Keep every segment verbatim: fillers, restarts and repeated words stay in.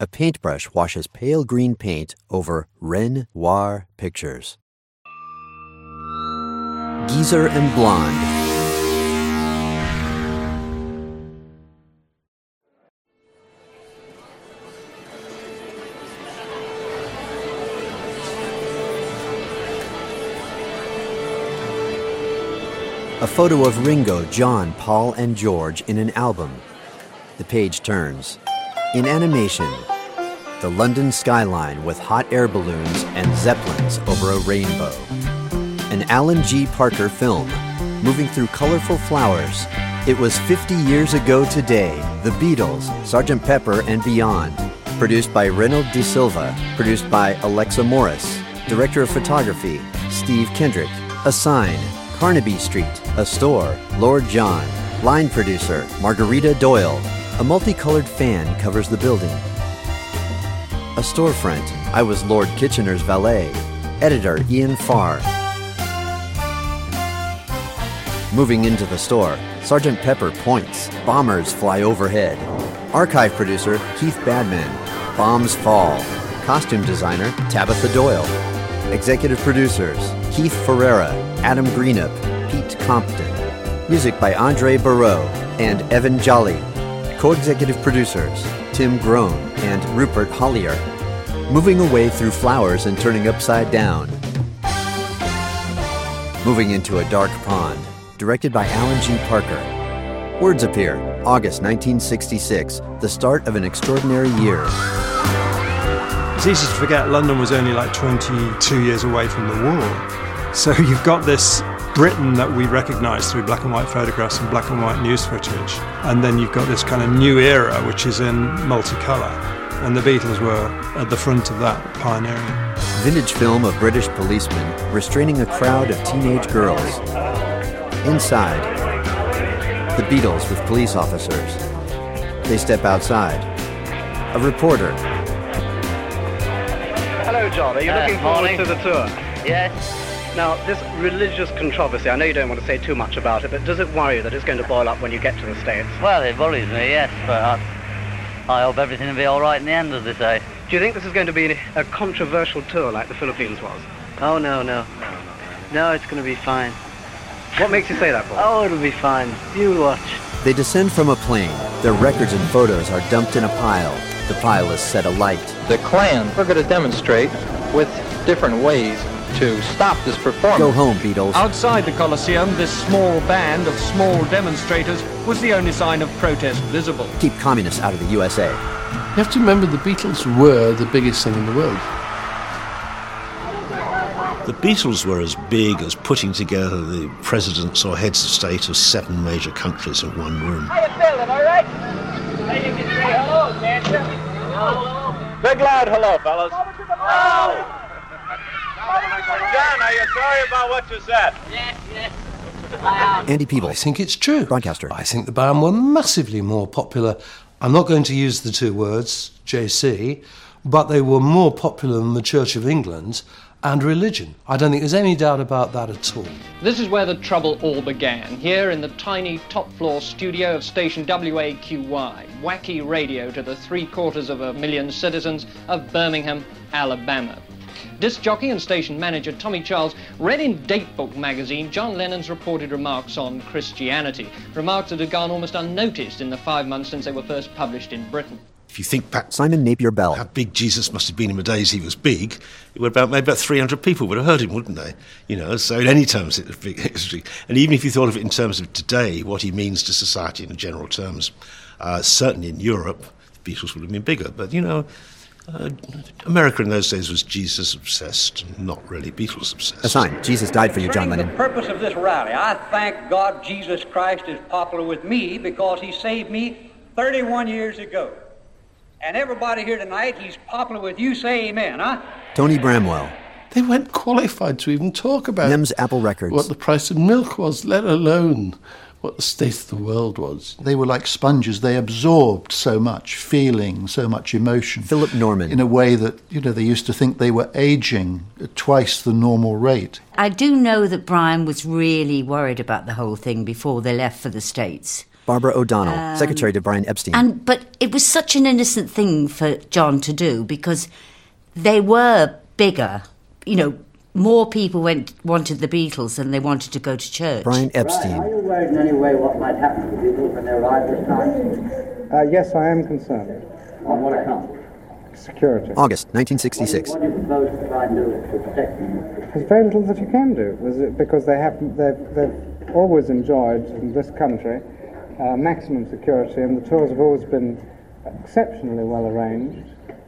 A paintbrush washes pale green paint over Renoir pictures. Geezer and Blonde. A photo of Ringo, John, Paul, and George in an album. The page turns. In animation, the London skyline with hot air balloons and zeppelins over a rainbow. An Alan G. Parker film, moving through colorful flowers. It was fifty years ago today, The Beatles, Sergeant Pepper and Beyond. Produced by Reynold de Silva. Produced by Alexa Morris. Director of Photography, Steve Kendrick. A sign, Carnaby Street. A store, Lord John. Line producer, Margarita Doyle. A multicolored fan covers the building. A storefront, I was Lord Kitchener's valet. Editor, Ian Farr. Moving into the store, Sergeant Pepper points. Bombers fly overhead. Archive producer, Keith Badman. Bombs fall. Costume designer, Tabitha Doyle. Executive producers, Keith Ferreira, Adam Greenup, Pete Compton. Music by Andre Barreau and Evan Jolly. Co-executive producers, Tim Groan and Rupert Hollier. Moving away through flowers and turning upside down. Moving into a dark pond. Directed by Alan G. Parker. Words appear, August nineteen sixty-six, the start of an extraordinary year. It's easy to forget London was only like twenty-two years away from the war. So you've got this Britain that we recognise through black and white photographs and black and white news footage. And then you've got this kind of new era, which is in multicolour. And the Beatles were at the front of that, pioneering. Vintage film of British policemen restraining a crowd of teenage girls. Inside, the Beatles with police officers. They step outside. A reporter. Hello, John. Are you uh, looking forward morning. to the tour? Yes. Now, this religious controversy, I know you don't want to say too much about it, but does it worry you that it's going to boil up when you get to the States? Well, it worries me, yes, but I, I hope everything will be all right in the end, as they say. Do you think this is going to be a controversial tour like the Philippines was? Oh, no, no. No, it's going to be fine. What makes you say that, Paul? Oh, it'll be fine. You'll watch. They descend from a plane. Their records and photos are dumped in a pile. The pile is set alight. The Klan, we're going to demonstrate with different ways to stop this performance. Go home, Beatles. Outside the Colosseum, this small band of small demonstrators was the only sign of protest visible. Keep communists out of the U S A. You have to remember the Beatles were the biggest thing in the world. The Beatles were as big as putting together the presidents or heads of state of seven major countries in one room. How you feeling, all right? Hey, you can say hello, can't you? Hello. Big loud hello, fellas. Hello. John, are you sorry about what you said? Yes, yes. Andy Peebles. I think it's true. Broadcaster. I think the band were massively more popular. I'm not going to use the two words, J C, but they were more popular than the Church of England and religion. I don't think there's any doubt about that at all. This is where the trouble all began, here in the tiny top-floor studio of station W A Q Y, wacky radio to the three-quarters of a million citizens of Birmingham, Alabama. Disc jockey and station manager Tommy Charles read in Datebook magazine John Lennon's reported remarks on Christianity, remarks that had gone almost unnoticed in the five months since they were first published in Britain. If you think back, Simon Napier Bell, how big Jesus must have been in the days he was big, it would about maybe about three hundred people would have heard him, wouldn't they? You know, so in any terms it was big history. And even if you thought of it in terms of today, what he means to society in general terms, uh, certainly in Europe, the Beatles would have been bigger. But you know, uh, America in those days was Jesus obsessed, not really Beatles obsessed. A sign: Jesus died for you, John Lennon. The purpose of this rally, I thank God Jesus Christ is popular with me because he saved me thirty-one years ago. And everybody here tonight, he's popular with you. Say amen, huh? Tony Bramwell. They weren't qualified to even talk about Nems Apple Records. What the price of milk was, let alone what the state of the world was. They were like sponges. They absorbed so much feeling, so much emotion. Philip Norman. In a way that, you know, they used to think they were aging at twice the normal rate. I do know that Brian was really worried about the whole thing before they left for the States. Barbara O'Donnell, Um, secretary to Brian Epstein. And but it was such an innocent thing for John to do because they were bigger. You know, more people went wanted the Beatles than they wanted to go to church. Brian Epstein. Right. Are you worried in any way what might happen to the Beatles when they arrive this time? Uh, yes, I am concerned. On what account? Security. August nineteen sixty-six. What do you propose to try and do to protect them? There's very little that you can do was it- because they have they've, they've always enjoyed in this country uh, maximum security, and the tours have always been exceptionally well arranged.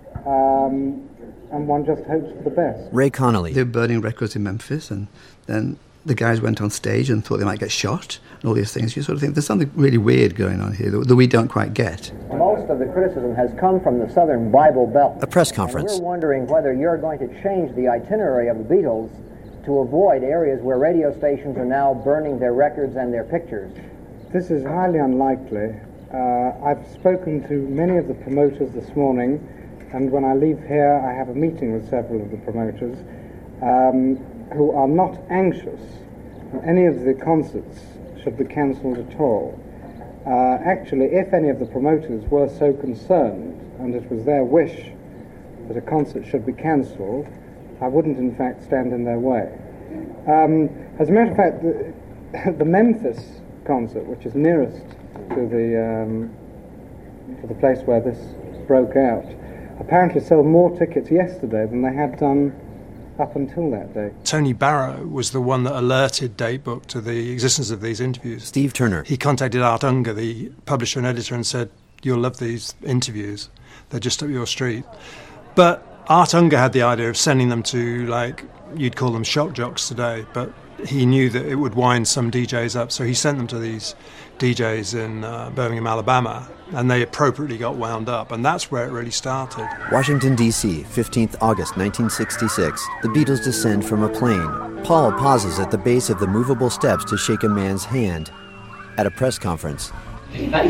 Um, and one just hopes for the best. Ray Connolly. They were burning records in Memphis, and then the guys went on stage and thought they might get shot, and all these things. You sort of think there's something really weird going on here that, that we don't quite get. Most of the criticism has come from the Southern Bible Belt. A press conference. And we're wondering whether you're going to change the itinerary of the Beatles to avoid areas where radio stations are now burning their records and their pictures. This is highly unlikely. Uh, I've spoken to many of the promoters this morning, and when I leave here I have a meeting with several of the promoters um, who are not anxious that any of the concerts should be cancelled at all. Uh, actually, if any of the promoters were so concerned, and it was their wish that a concert should be cancelled, I wouldn't in fact stand in their way. Um, as a matter of fact, the, the Memphis concert, which is nearest to the um, to the place where this broke out, apparently sold more tickets yesterday than they had done up until that day. Tony Barrow was the one that alerted Datebook to the existence of these interviews. Steve Turner. He contacted Art Unger, the publisher and editor, and said, "You'll love these interviews. They're just up your street." But Art Unger had the idea of sending them to, like, you'd call them shock jocks today, but he knew that it would wind some D Js up, so he sent them to these D Js in uh, Birmingham, Alabama, and they appropriately got wound up, and that's where it really started. Washington, D C, fifteenth August nineteen sixty-six. The Beatles descend from a plane. Paul pauses at the base of the movable steps to shake a man's hand. At a press conference. Have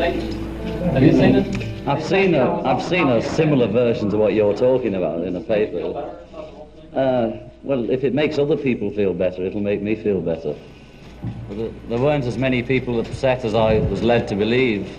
you seen it? I've seen a, I've seen a similar version to what you're talking about in a paper. Uh, well, if it makes other people feel better, it'll make me feel better. But there weren't as many people upset as I was led to believe.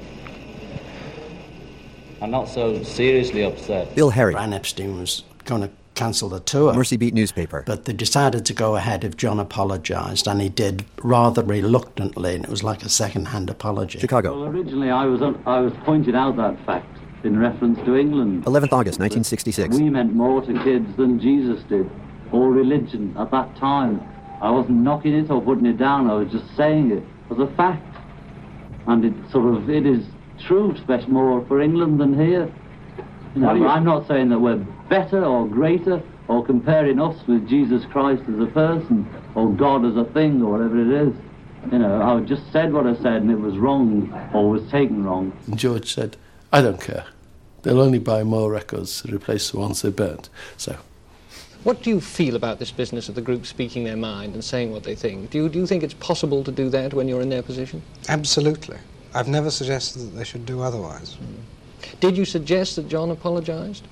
I'm not so seriously upset. Bill Harry. Brian Epstein was going to cancel the tour. Mercy Beat newspaper. But they decided to go ahead if John apologised, and he did rather reluctantly, and it was like a second-hand apology. Chicago. Well, originally I was I was pointed out that fact in reference to England. eleventh August nineteen sixty-six. We meant more to kids than Jesus did, or religion at that time. I wasn't knocking it or putting it down, I was just saying it as a fact. And it sort of, it is true, especially more for England than here. You know, you... I'm not saying that we're better or greater or comparing us with Jesus Christ as a person or God as a thing or whatever it is. You know, I just said what I said and it was wrong or was taken wrong. And George said, I don't care. They'll only buy more records to replace the ones they burnt. So. What do you feel about this business of the group speaking their mind and saying what they think? Do you, do you think it's possible to do that when you're in their position? Absolutely. I've never suggested that they should do otherwise. Mm. Did you suggest that John apologised?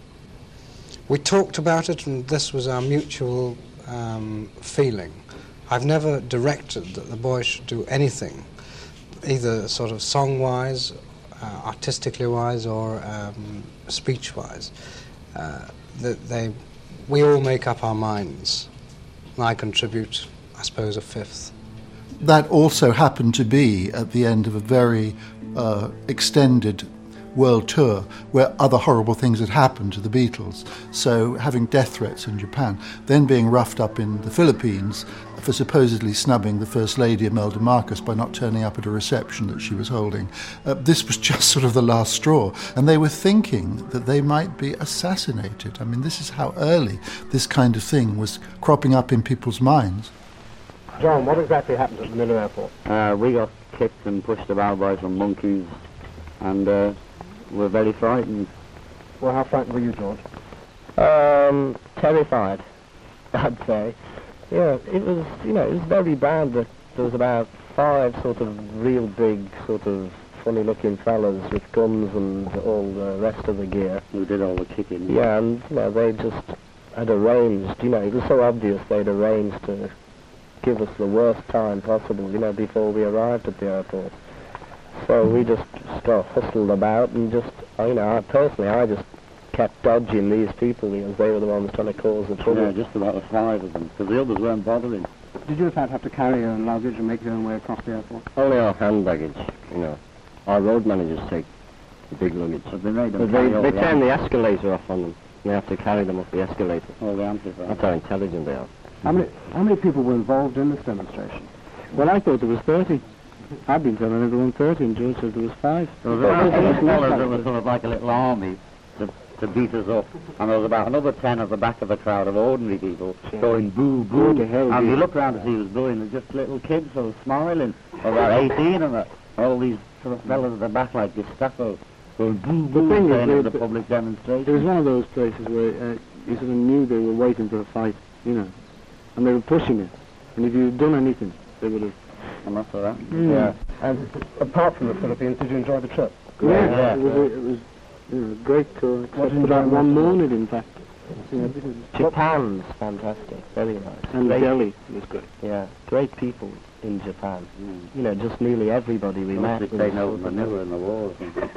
We talked about it, and this was our mutual um, feeling. I've never directed that the boys should do anything, either sort of song-wise, uh, artistically-wise, or um, speech-wise. Uh, that they, we all make up our minds, and I contribute, I suppose, a fifth. That also happened to be at the end of a very uh, extended world tour where other horrible things had happened to the Beatles. So having death threats in Japan, then being roughed up in the Philippines for supposedly snubbing the First Lady Imelda Marcos by not turning up at a reception that she was holding. Uh, this was just sort of the last straw. And they were thinking that they might be assassinated. I mean, this is how early this kind of thing was cropping up in people's minds. John, what exactly happened at the Miller Airport? Uh, we got kicked and pushed about by some monkeys, and uh, were very frightened. Well, how frightened were you, George? Um, terrified, I'd say. Yeah, it was, you know, it was very bad that there was about five sort of real big, sort of funny-looking fellas with guns and all the rest of the gear. Who did all the kicking. Yeah, and, you know, they just had arranged, you know, it was so obvious they'd arranged to give us the worst time possible, you know, before we arrived at the airport. So we just got hustled about and just, you know, I, personally, I just kept dodging these people because they were the ones trying to cause the trouble. Yeah, just about five of them, because the others weren't bothering. Did you in fact have to carry your own luggage and make your own way across the airport? Only our hand baggage, you know. Our road managers take the big luggage. But they made them but they, they turn the escalator off on them. They have to carry them up the escalator. Oh, the amplifier. That's how intelligent they are. How many, how many people were involved in this demonstration? Well, I thought there was thirty. I've been telling everyone thirty, and George said there was five. There was a couple of fellas that were sort of like a little army to, to beat us up. And there was about another ten at the back of the crowd of ordinary people going boo, boo. to hell, and boo. you look around to see who's going, there's just little kids sort of smiling. About eighteen and that. All these sort of fellas at the back like Gestapo. Going boo, boo, thing saying is, it was a public demonstration. It was one of those places where uh, you sort of knew they were waiting for a fight, you know. And they were pushing it. And if you'd done anything, they would have... And that's all right. Mm. Yeah. And apart from the Philippines, did you enjoy the trip? Yeah, Yeah, yeah. it was, a, it was you know, a great tour, except for that one morning, in fact. You know, Japan's fantastic, very nice. And great, Delhi was good. Yeah, great people in Japan. Mm. You know, just nearly everybody we met. Mostly taken out Manila in the war or something.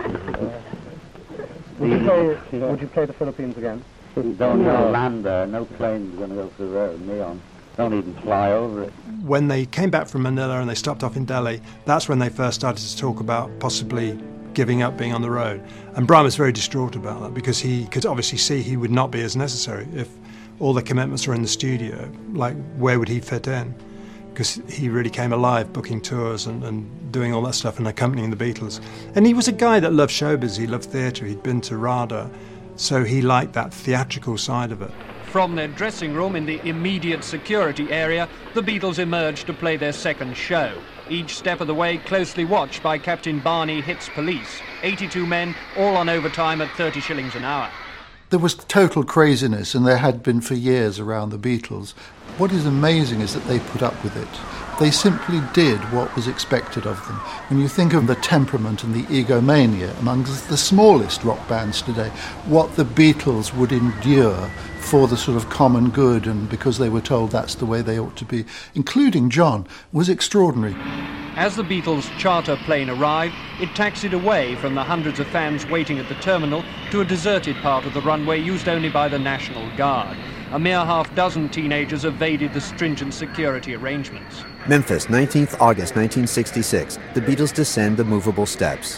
Would you play, would you play the Philippines again? Don't no. land there, no plane's going to go through there with me on. Don't even fly over it. When they came back from Manila and they stopped off in Delhi, that's when they first started to talk about possibly giving up being on the road. And Brian was very distraught about that because he could obviously see he would not be as necessary if all the commitments were in the studio. Like, where would he fit in? Because he really came alive booking tours and, and doing all that stuff and accompanying the Beatles. And he was a guy that loved showbiz, he loved theatre, he'd been to RADA, so he liked that theatrical side of it. From their dressing room in the immediate security area, the Beatles emerged to play their second show. Each step of the way closely watched by Captain Barney Hitz Police. eighty-two men, all on overtime at thirty shillings an hour. There was total craziness, and there had been for years around the Beatles. What is amazing is that they put up with it. They simply did what was expected of them. When you think of the temperament and the egomania amongst the smallest rock bands today, what the Beatles would endure for the sort of common good and because they were told that's the way they ought to be, including John, was extraordinary. As the Beatles' charter plane arrived, it taxied away from the hundreds of fans waiting at the terminal to a deserted part of the runway used only by the National Guard. A mere half dozen teenagers evaded the stringent security arrangements. Memphis, nineteenth of August nineteen sixty-six. The Beatles descend the movable steps.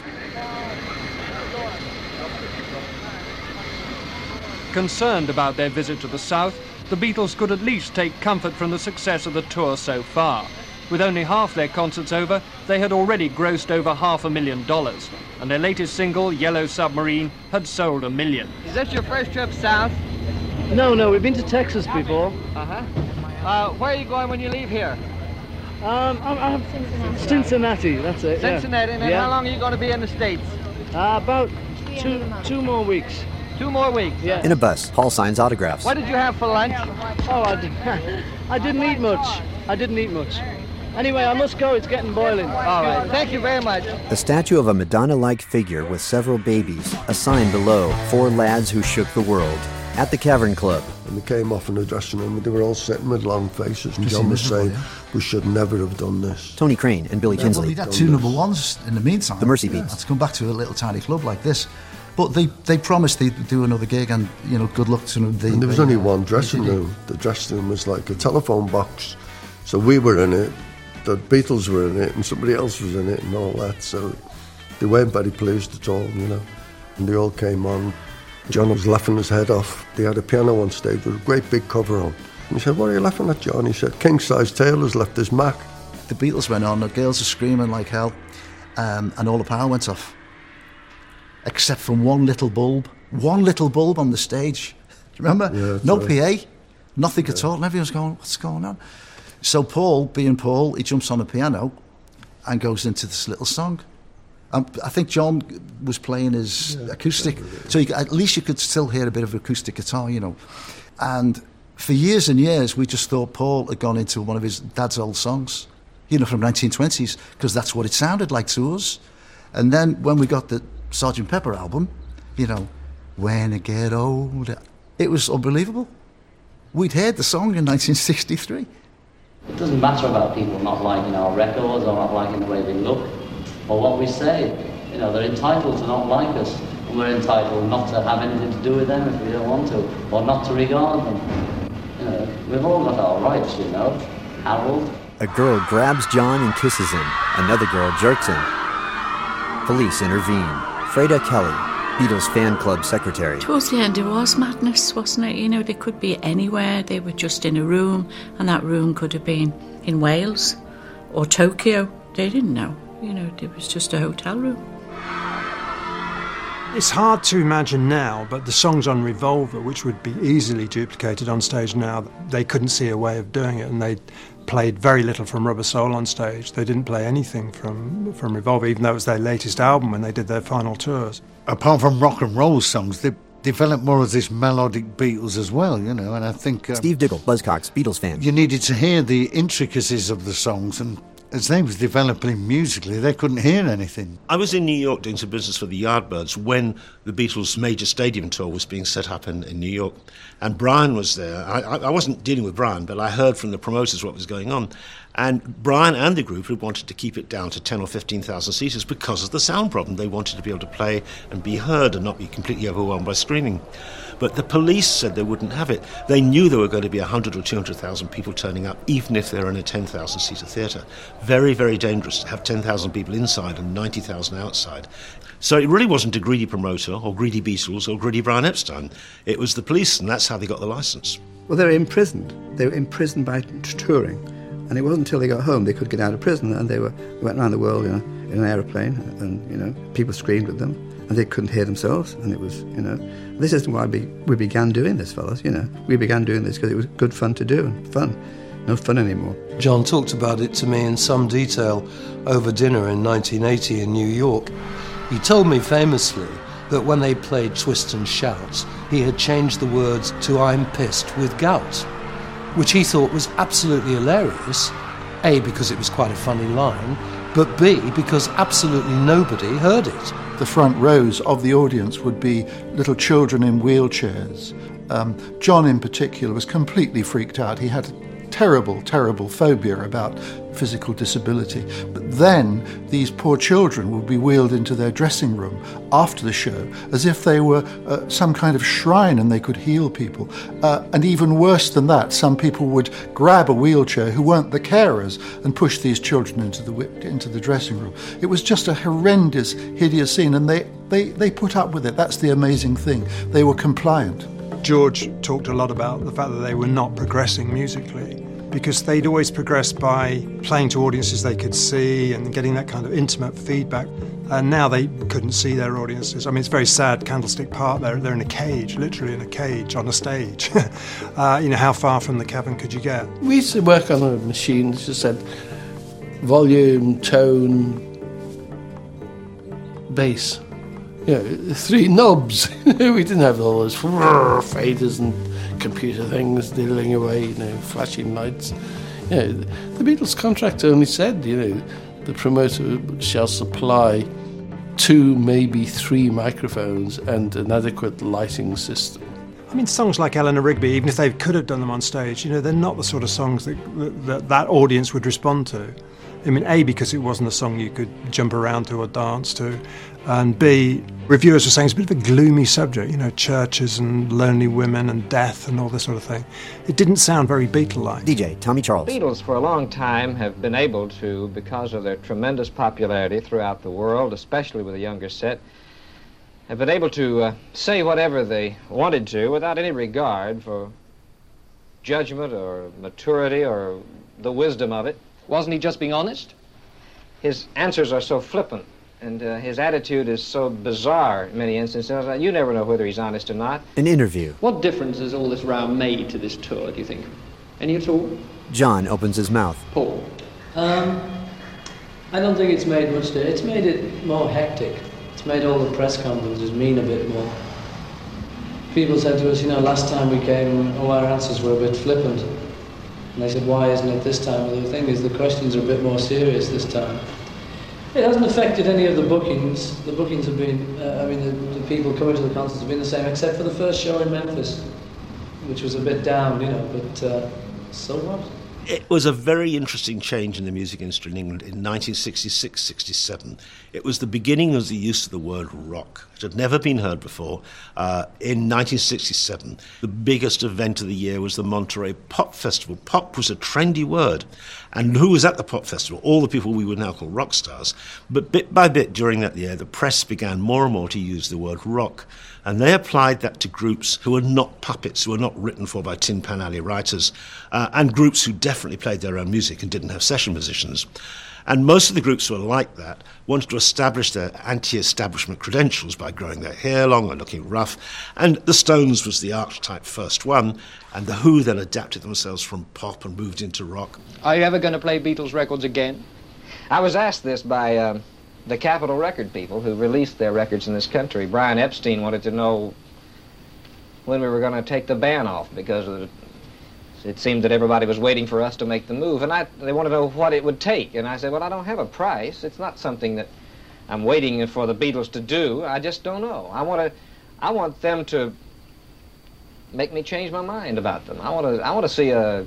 Concerned about their visit to the South, the Beatles could at least take comfort from the success of the tour so far. With only half their concerts over, they had already grossed over half a million dollars, and their latest single, Yellow Submarine, had sold a million. Is that your first trip south? No, no, we've been to Texas before. Uh-huh. Uh, where are you going when you leave here? Um, I'm, I'm Cincinnati. Cincinnati, that's it. Cincinnati, yeah. and then yeah. how long are you going to be in the States? Uh, about two, two more weeks. Two more weeks? Yeah. In a bus, Paul signs autographs. What did you have for lunch? Oh, I, did, I didn't eat much. I didn't eat much. Anyway, I must go. It's getting boiling. All right. Thank you very much. The statue of a Madonna-like figure with several babies, a sign below, four lads who shook the world, at the Cavern Club. And they came off in the dressing room and they were all sitting with long faces, and Just John was miserable, saying, yeah. we should never have done this. Tony Crane and Billy Yeah, Kinsley. well, he'd had two number ones in the meantime. The Mercy yeah, Beats. to come back to a little tiny club like this. But they, they promised they'd do another gig and, you know, good luck to them. They, And there was they, only uh, one dressing room. The dressing room was like a telephone box. So we were in it, the Beatles were in it, and somebody else was in it and all that. So they weren't very pleased at all, you know. And they all came on. John was laughing his head off. They had a piano on stage with a great big cover on. And he said, what are you laughing at, John? He said, King-size Taylor's left his Mac. The Beatles went on, the girls were screaming like hell, um, and all the power went off. Except from one little bulb. One little bulb on the stage. Do you remember? Yeah, no right. P A, nothing at all, and everyone's going, what's going on? So Paul, being Paul, he jumps on a piano and goes into this little song. Um, I think John was playing his yeah, acoustic, so you, at least you could still hear a bit of acoustic guitar, you know. And for years and years, we just thought Paul had gone into one of his dad's old songs, you know, from nineteen twenties, because that's what it sounded like to us. And then when we got the Sergeant Pepper album, you know, when I get older, it was unbelievable. We'd heard the song in nineteen sixty-three. It doesn't matter about people not liking our records or not liking the way they look. or what we say. You know, they're entitled to not like us, and we're entitled not to have anything to do with them if we don't want to, or not to regard them. You know, we've all got our rights, you know. Harold. A girl grabs John and kisses him. Another girl jerks him. Police intervene. Freda Kelly, Beatles fan club secretary. Towards the end, it was madness, wasn't it? You know, they could be anywhere. They were just in a room, and that room could have been in Wales or Tokyo. They didn't know. You know, it was just a hotel room. It's hard to imagine now, but the songs on Revolver, which would be easily duplicated on stage now, they couldn't see a way of doing it, and they played very little from Rubber Soul on stage. They didn't play anything from, from Revolver, even though it was their latest album when they did their final tours. Apart from rock and roll songs, they developed more of this melodic Beatles as well, you know, and I think... Um, Steve Diggle, Buzzcocks, Beatles fan. You needed to hear the intricacies of the songs, and as they was developing musically, they couldn't hear anything. I was in New York doing some business for the Yardbirds when the Beatles' major stadium tour was being set up in, in New York, and Brian was there. I, I wasn't dealing with Brian, but I heard from the promoters what was going on, and Brian and the group had wanted to keep it down to ten or fifteen thousand seaters because of the sound problem. They wanted to be able to play and be heard and not be completely overwhelmed by screaming. But the police said they wouldn't have it. They knew there were going to be one hundred or two hundred thousand people turning up, even if they're in a ten thousand seater theatre. Very, very dangerous to have ten thousand people inside and ninety thousand outside. So it really wasn't a greedy promoter or greedy Beatles or greedy Brian Epstein. It was the police, and that's how they got the licence. Well, they were imprisoned. They were imprisoned by t- touring. And it wasn't until they got home they could get out of prison, and they were they went around the world, you know, in an aeroplane, and, you know, people screamed at them, and they couldn't hear themselves, and it was, you know, this is why we, we began doing this, fellas, you know. We began doing this because it was good fun to do, and fun. No fun anymore. John talked about it to me in some detail over dinner in nineteen eighty in New York. He told me famously that when they played Twist and Shout, he had changed the words to I'm pissed with gout, which he thought was absolutely hilarious, A, because it was quite a funny line, but B, because absolutely nobody heard it. The front rows of the audience would be little children in wheelchairs. Um, John in particular was completely freaked out. He had terrible, terrible phobia about physical disability. But then these poor children would be wheeled into their dressing room after the show as if they were uh, some kind of shrine and they could heal people. Uh, and even worse than that, some people would grab a wheelchair who weren't the carers and push these children into the into the dressing room. It was just a horrendous, hideous scene, and they, they, they put up with it. That's the amazing thing. They were compliant. George talked a lot about the fact that they were not progressing musically, because they'd always progressed by playing to audiences they could see and getting that kind of intimate feedback. And now they couldn't see their audiences. I mean, it's very sad, Candlestick Park, they're, they're in a cage, literally in a cage, on a stage. uh, you know, how far from the cavern could you get? We used to work on a machine that just said volume, tone, bass. You know, three knobs. We didn't have all those faders and computer things diddling away, you know, flashing lights. You know, the Beatles' contract only said, you know, the promoter shall supply two, maybe three microphones and an adequate lighting system. I mean, songs like Eleanor Rigby, even if they could have done them on stage, you know, they're not the sort of songs that that, that audience would respond to. I mean, A, because it wasn't a song you could jump around to or dance to, and B, reviewers were saying it's a bit of a gloomy subject, you know, churches and lonely women and death and all this sort of thing. It didn't sound very Beatle-like. D J Tommy Charles. Beatles for a long time have been able to, because of their tremendous popularity throughout the world, especially with the younger set, have been able to uh, say whatever they wanted to without any regard for judgment or maturity or the wisdom of it. Wasn't he just being honest? His answers are so flippant, and uh, his attitude is so bizarre in many instances that you never know whether he's honest or not. An interview. What difference has all this row made to this tour, do you think? Any at all? John opens his mouth. Paul? Um, I don't think it's made much to it. It's made it more hectic. It's made all the press conferences mean a bit more. People said to us, you know, last time we came, all our answers were a bit flippant. And they said, why isn't it this time? Well, the thing is, the questions are a bit more serious this time. It hasn't affected any of the bookings. The bookings have been, uh, I mean, the, the people coming to the concerts have been the same, except for the first show in Memphis, which was a bit down, you know, but uh, so what? It was a very interesting change in the music industry in England in nineteen sixty-six sixty-seven. It was the beginning of the use of the word rock. It had never been heard before. Uh, in nineteen sixty-seven, the biggest event of the year was the Monterey Pop Festival. Pop was a trendy word. And who was at the Pop Festival? All the people we would now call rock stars. But bit by bit during that year, the press began more and more to use the word rock. And they applied that to groups who were not puppets, who were not written for by Tin Pan Alley writers, uh, and groups who definitely played their own music and didn't have session musicians. And most of the groups who were like that wanted to establish their anti-establishment credentials by growing their hair long and looking rough. And the Stones was the archetype first one, and the Who then adapted themselves from pop and moved into rock. Are you ever going to play Beatles records again? I was asked this by uh, the Capitol Record people who released their records in this country. Brian Epstein wanted to know when we were going to take the ban off, because of the it seemed that everybody was waiting for us to make the move, and I, they wanted to know what it would take. And I said, well, I don't have a price. It's not something that I'm waiting for the Beatles to do. I just don't know. I want to, I want them to make me change my mind about them. I want to, I want to see a,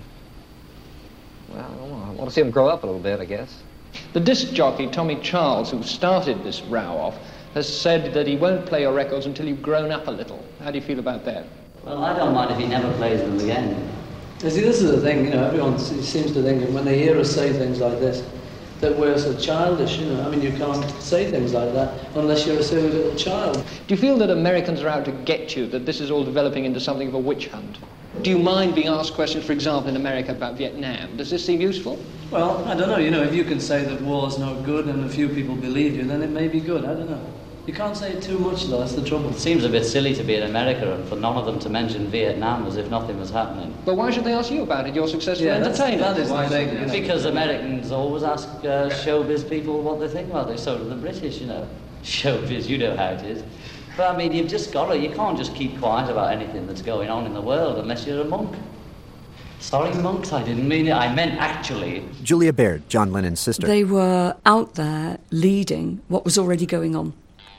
well, I don't know, I want to see them grow up a little bit, I guess. The disc jockey, Tommy Charles, who started this row off, has said that he won't play your records until you've grown up a little. How do you feel about that? Well, I don't mind if he never plays them again. You see, this is the thing, you know, everyone seems to think, when they hear us say things like this, that we're so childish, you know. I mean, you can't say things like that unless you're a silly little child. Do you feel that Americans are out to get you, that this is all developing into something of a witch hunt? Do you mind being asked questions, for example, in America about Vietnam? Does this seem useful? Well, I don't know, you know, if you can say that war's no good and a few people believe you, then it may be good, I don't know. You can't say it too much, though, that's the trouble. It seems a bit silly to be in America and for none of them to mention Vietnam as if nothing was happening. But why should they ask you about it? You're successful yeah, entertainer. That is the thing. You know. Because Americans always ask uh, showbiz people what they think about it. So do the British, you know. Showbiz, you know how it is. But I mean, you've just got to, you can't just keep quiet about anything that's going on in the world unless you're a monk. Sorry, monks, I didn't mean it. I meant actually. Julia Baird, John Lennon's sister. They were out there leading what was already going on.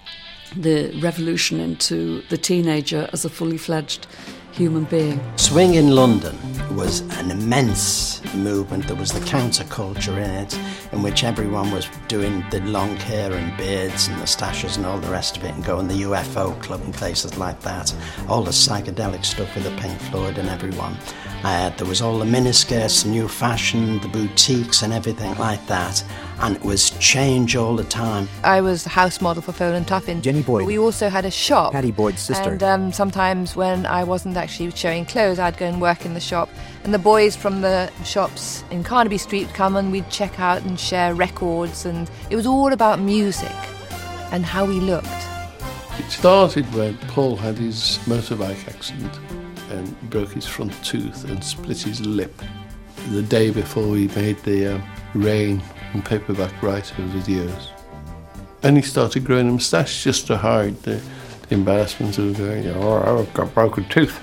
The revolution into the teenager as a fully fledged human being. Swing in London was an immense movement. There was the counterculture in it, in which everyone was doing the long hair and beards and moustaches and all the rest of it, and going to the U F O club and places like that. All the psychedelic stuff with the Pink Floyd and everyone. Uh, there was all the miniskirts, the new fashion, the boutiques and everything like that. And it was change all the time. I was the house model for Folan Tuffin. Jenny Boyd. We also had a shop. Patty Boyd's sister. And um, sometimes when I wasn't actually showing clothes, I'd go and work in the shop. And the boys from the shops in Carnaby Street would come and we'd check out and share records. And it was all about music and how we looked. It started when Paul had his motorbike accident and broke his front tooth and split his lip the day before he made the um, Rain and paperback writer videos. And he started growing a moustache just to hide the, the embarrassment of going, oh, I've got a broken tooth.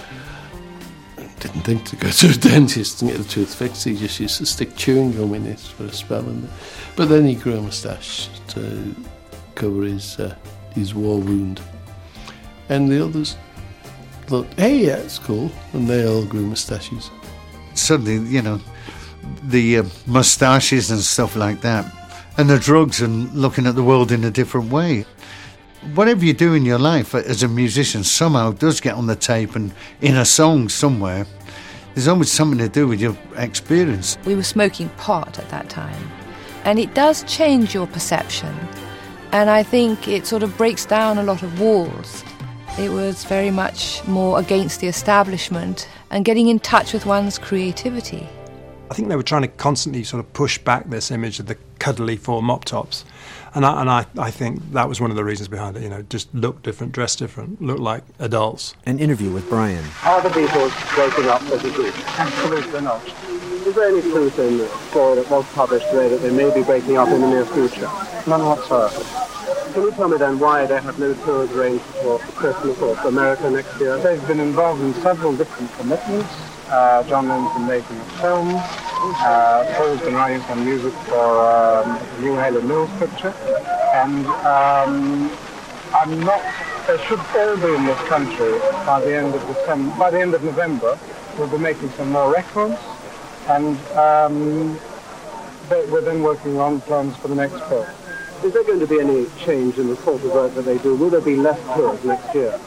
Didn't think to go to a dentist and get the tooth fixed. He just used to stick chewing gum in it for a spell. And, but then he grew a moustache to cover his, uh, his war wound. And the others thought, hey, yeah, it's cool. And they all grew moustaches. Suddenly, you know, the uh, moustaches and stuff like that, and the drugs and looking at the world in a different way. Whatever you do in your life as a musician somehow does get on the tape and in a song somewhere. There's always something to do with your experience. We were smoking pot at that time, and it does change your perception, and I think it sort of breaks down a lot of walls. It was very much more against the establishment and getting in touch with one's creativity. I think they were trying to constantly sort of push back this image of the cuddly four mop tops. And I, and I, I think that was one of the reasons behind it, you know, just look different, dress different, look like adults. An interview with Brian. Are the Beatles breaking up as a group? Absolutely not. Is there any truth in the story that was published today that they may be breaking up in the near future? None whatsoever. Can you tell me then why they have no tours arranged for Christmas or for America next year? They've been involved in several different commitments. Uh, John Lennon's been making a film. Uh, Paul's been writing some music for um, the new Helen Mills picture. And um, I'm not. They should all be in this country by the end of December. By the end of November, we'll be making some more records. and um, they, we're then working on plans for the next film. Is there going to be any change in the sort of work that they do? Will there be less tours next year?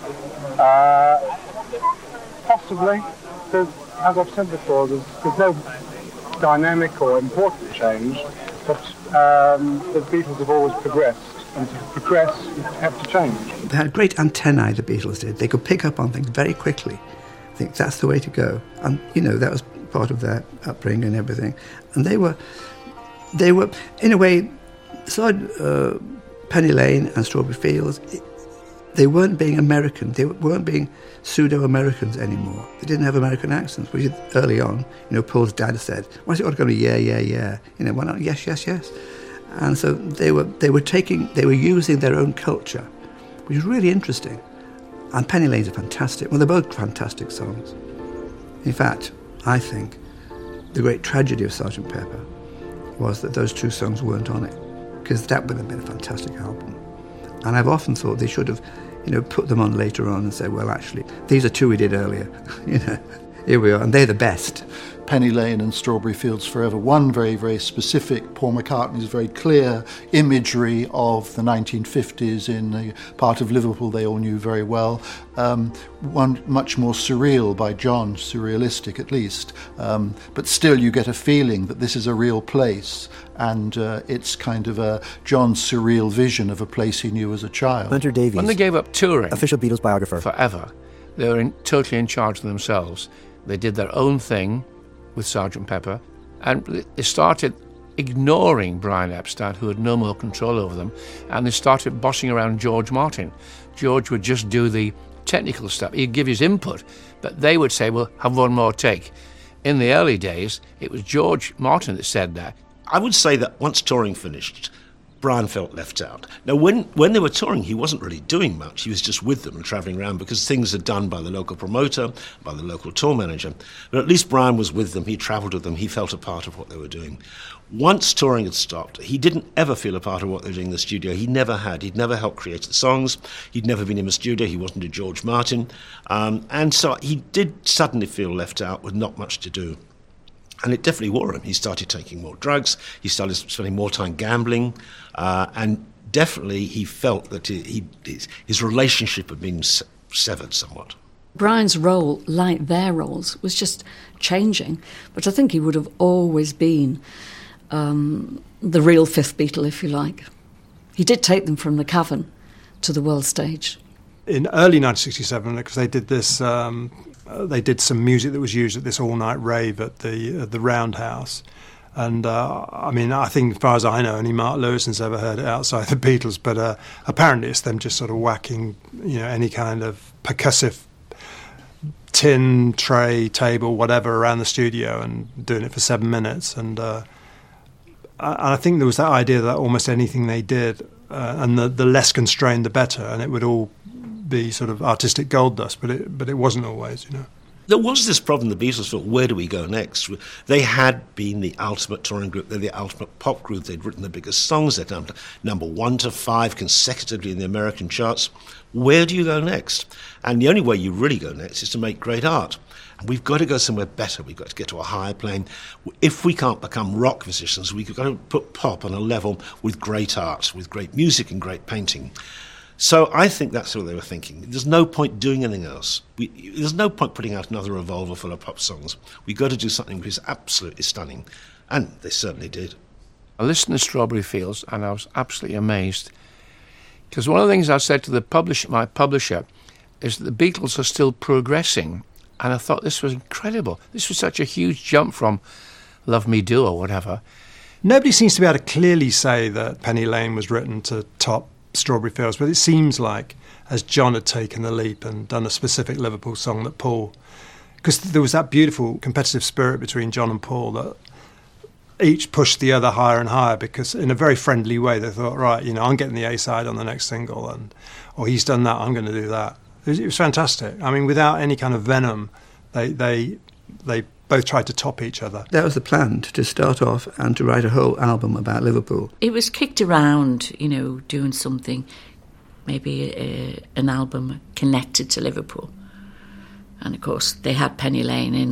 Uh, possibly. There's, as I've said before, there's, there's no dynamic or important change, but um, the Beatles have always progressed, and to progress, you have to change. They had great antennae, the Beatles did. They could pick up on things very quickly. I think that's the way to go. And, you know, that was part of their upbringing and everything. And they were, they were, in a way, aside uh, Penny Lane and Strawberry Fields, it, they weren't being American. They weren't being pseudo-Americans anymore. They didn't have American accents, which early on, you know, Paul's dad said, why is it all going to be yeah, yeah, yeah? You know, why not yes, yes, yes? And so they were they were taking, they were using their own culture, which is really interesting. And Penny Lane's are fantastic. Well, they're both fantastic songs. In fact, I think the great tragedy of Sergeant Pepper was that those two songs weren't on it, because that would have been a fantastic album. And I've often thought they should have, you know, put them on later on and say, well, actually, these are two we did earlier. You know, here we are, and they're the best. Penny Lane and Strawberry Fields Forever, one very, very specific, Paul McCartney's very clear imagery of the nineteen fifties in the part of Liverpool they all knew very well. Um, one much more surreal by John, surrealistic at least, um, but still you get a feeling that this is a real place, and uh, it's kind of a John's surreal vision of a place he knew as a child. Hunter Davies, when they gave up touring, official Beatles biographer, forever, they were in, totally in charge of themselves. They did their own thing with Sergeant Pepper, and they started ignoring Brian Epstein, who had no more control over them, and they started bossing around George Martin. George would just do the technical stuff. He'd give his input, but they would say, well, have one more take. In the early days, it was George Martin that said that. I would say that once touring finished, Brian felt left out. Now, when, when they were touring, he wasn't really doing much. He was just with them and travelling around because things are done by the local promoter, by the local tour manager. But at least Brian was with them. He travelled with them. He felt a part of what they were doing. Once touring had stopped, he didn't ever feel a part of what they were doing in the studio. He never had. He'd never helped create the songs. He'd never been in the studio. He wasn't a George Martin. Um, and so he did suddenly feel left out with not much to do. And it definitely wore him. He started taking more drugs. He started spending more time gambling. Uh, and definitely he felt that he, he, his, his relationship had been se- severed somewhat. Brian's role, like their roles, was just changing. But I think he would have always been um, the real fifth Beatle, if you like. He did take them from the cavern to the world stage. In early nineteen sixty-seven, because they did this... Um, Uh, they did some music that was used at this all-night rave at the uh, the Roundhouse, and uh, I mean, I think, as far as I know, only Mark Lewison's ever heard it outside the Beatles. But uh, apparently, it's them just sort of whacking, you know, any kind of percussive tin tray, table, whatever, around the studio and doing it for seven minutes. And uh, I, I think there was that idea that almost anything they did, uh, and the the less constrained, the better, and it would all be sort of artistic gold dust, but it but it wasn't always, you know. There was this problem, the Beatles felt, where do we go next? They had been the ultimate touring group, they're the ultimate pop group, they'd written the biggest songs, they'd done number one to five consecutively in the American charts. Where do you go next? And the only way you really go next is to make great art. And we've got to go somewhere better, we've got to get to a higher plane. If we can't become rock musicians, we've got to put pop on a level with great art, with great music and great painting. So I think that's what they were thinking. There's no point doing anything else. We, there's no point putting out another revolver full of pop songs. We've got to do something which is absolutely stunning. And they certainly did. I listened to Strawberry Fields and I was absolutely amazed. Because one of the things I said to the publisher, my publisher is that the Beatles are still progressing. And I thought this was incredible. This was such a huge jump from Love Me Do or whatever. Nobody seems to be able to clearly say that Penny Lane was written to top Strawberry Fields, but it seems like as John had taken the leap and done a specific Liverpool song that Paul, because there was that beautiful competitive spirit between John and Paul that each pushed the other higher and higher, because in a very friendly way they thought, right, you know, I'm getting the A side on the next single, and or he's done that, I'm going to do that. It was, it was fantastic. I mean, without any kind of venom, they they they both tried to top each other. That was the plan, to start off and to write a whole album about Liverpool. It was kicked around, you know, doing something, maybe a, an album connected to Liverpool. And of course, they had Penny Lane in the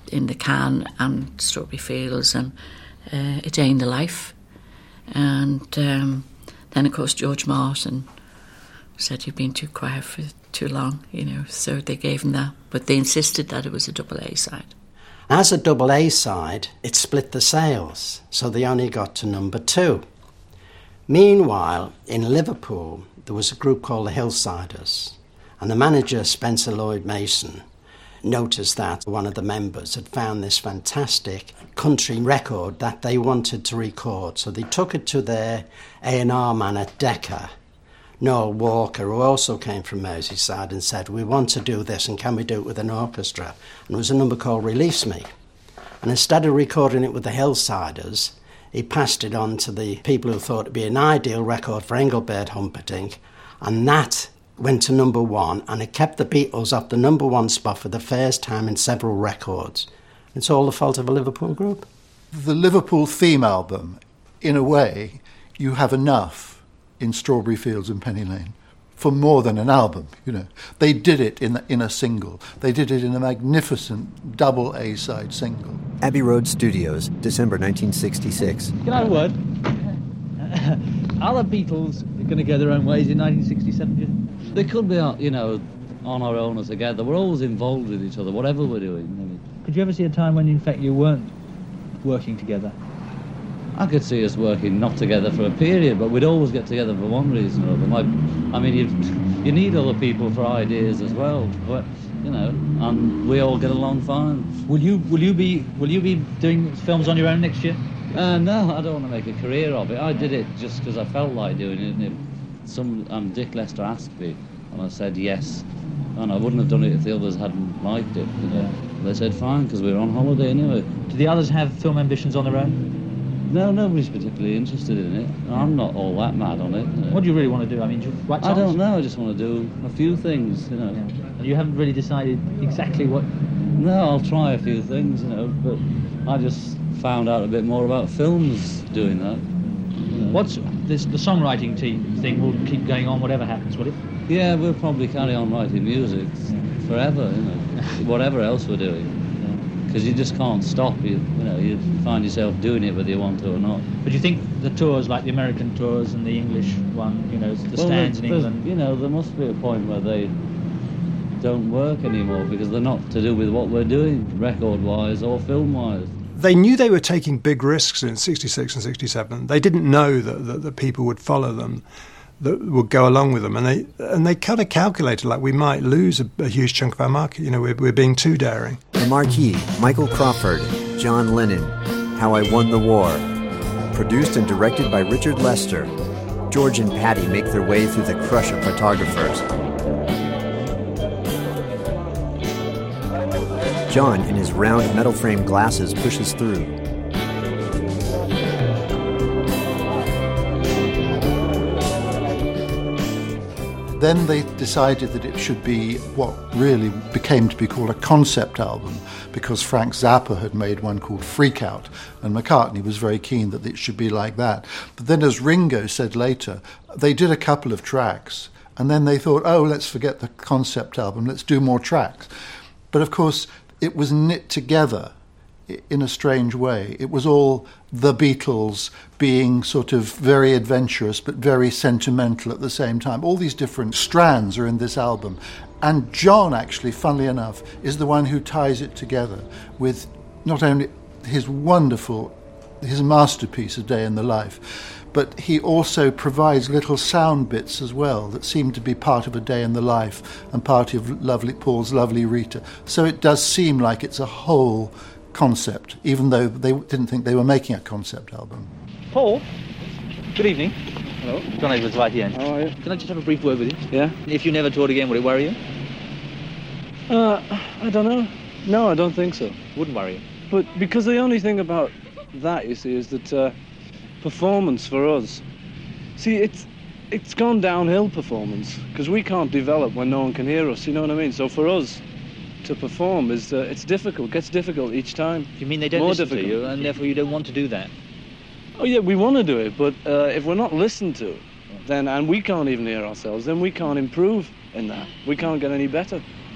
in the Can and Strawberry Fields and uh, A Day in the Life. And um, then, of course, George Martin said he'd been too quiet for too long, you know, so they gave him that. But they insisted that it was a double A side. As a double A side, it split the sales, so they only got to number two. Meanwhile, in Liverpool, there was a group called the Hillsiders, and the manager, Spencer Lloyd Mason, noticed that one of the members had found this fantastic country record that they wanted to record. So they took it to their A and R man at Decca, Noel Walker, who also came from Merseyside, and said, we want to do this, and can we do it with an orchestra? And there was a number called Release Me. And instead of recording it with the Hillsiders, he passed it on to the people who thought it'd be an ideal record for Engelbert Humperdinck, and that went to number one, and it kept the Beatles off the number one spot for the first time in several records. It's all the fault of a Liverpool group. The Liverpool theme album, in a way, you have enough in Strawberry Fields and Penny Lane for more than an album, you know. They did it in, in a single. They did it in a magnificent double A-side single. Abbey Road Studios, December nineteen sixty-six. Can I have a word? Are the Beatles going to go their own ways in nineteen sixty-seven? They could be, you know, on our own or together. We're always involved with each other, whatever we're doing. Could you ever see a time when, in fact, you weren't working together? I could see us working not together for a period, but we'd always get together for one reason or other. My, I mean, you you need other people for ideas as well, but you know, and we all get along fine. Will you will you be will you be doing films on your own next year? Uh, no, I don't want to make a career of it. I did it just because I felt like doing it. And if some um, Dick Lester asked me, and I said yes, and I wouldn't have done it if the others hadn't liked it. You know? Yeah. They said fine because we were on holiday anyway. Do the others have film ambitions on their own? No, nobody's particularly interested in it. I'm not all that mad on it. You know. What do you really want to do? I mean, do you write songs? I don't know. I just want to do a few things, you know. Yeah. And you haven't really decided exactly what... No, I'll try a few things, you know, but I just found out a bit more about films doing that. You know. What's this? The songwriting team thing will keep going on whatever happens, will it? Yeah, we'll probably carry on writing music forever, you know, whatever else we're doing. Because you just can't stop. You, you know, you find yourself doing it whether you want to or not. But do you think the tours, like the American tours and the English one, you know, the well, stands in England... You know, there must be a point where they don't work anymore because they're not to do with what we're doing, record-wise or film-wise. They knew they were taking big risks in sixty-six and sixty-seven. They didn't know that, that, that people would follow them, that would go along with them. And they and they kind of calculated, like, we might lose a, a huge chunk of our market. You know, we're, we're being too daring. The Marquee, Michael Crawford, John Lennon, How I Won the War. Produced and directed by Richard Lester. George and Patty make their way through the crush of photographers. John, in his round metal frame glasses, pushes through. Then they decided that it should be what really became to be called a concept album, because Frank Zappa had made one called Freak Out, and McCartney was very keen that it should be like that. But then, as Ringo said later, they did a couple of tracks, and then they thought, oh, let's forget the concept album, let's do more tracks. But of course, it was knit together in a strange way. It was all the Beatles being sort of very adventurous but very sentimental at the same time. All these different strands are in this album. And John, actually, funnily enough, is the one who ties it together with not only his wonderful, his masterpiece, A Day in the Life, but he also provides little sound bits as well that seem to be part of A Day in the Life and part of Lovely Paul's Lovely Rita. So it does seem like it's a whole concept, even though they didn't think they were making a concept album. Paul, good evening. Hello. John Edwards right here. How are you? Can I just have a brief word with you? Yeah? If you never toured again, would it worry you? Uh, I don't know. No, I don't think so. Wouldn't worry you? But because the only thing about that, you see, is that uh, performance for us, see, it's it's gone downhill, performance, because we can't develop when no one can hear us, you know what I mean? So for us to perform, is uh, it's difficult, gets difficult each time. You mean they don't More listen difficult. to you, and therefore you don't want to do that? Oh yeah, we want to do it, but uh, if we're not listened to, then, and we can't even hear ourselves, then we can't improve in that. We can't get any better.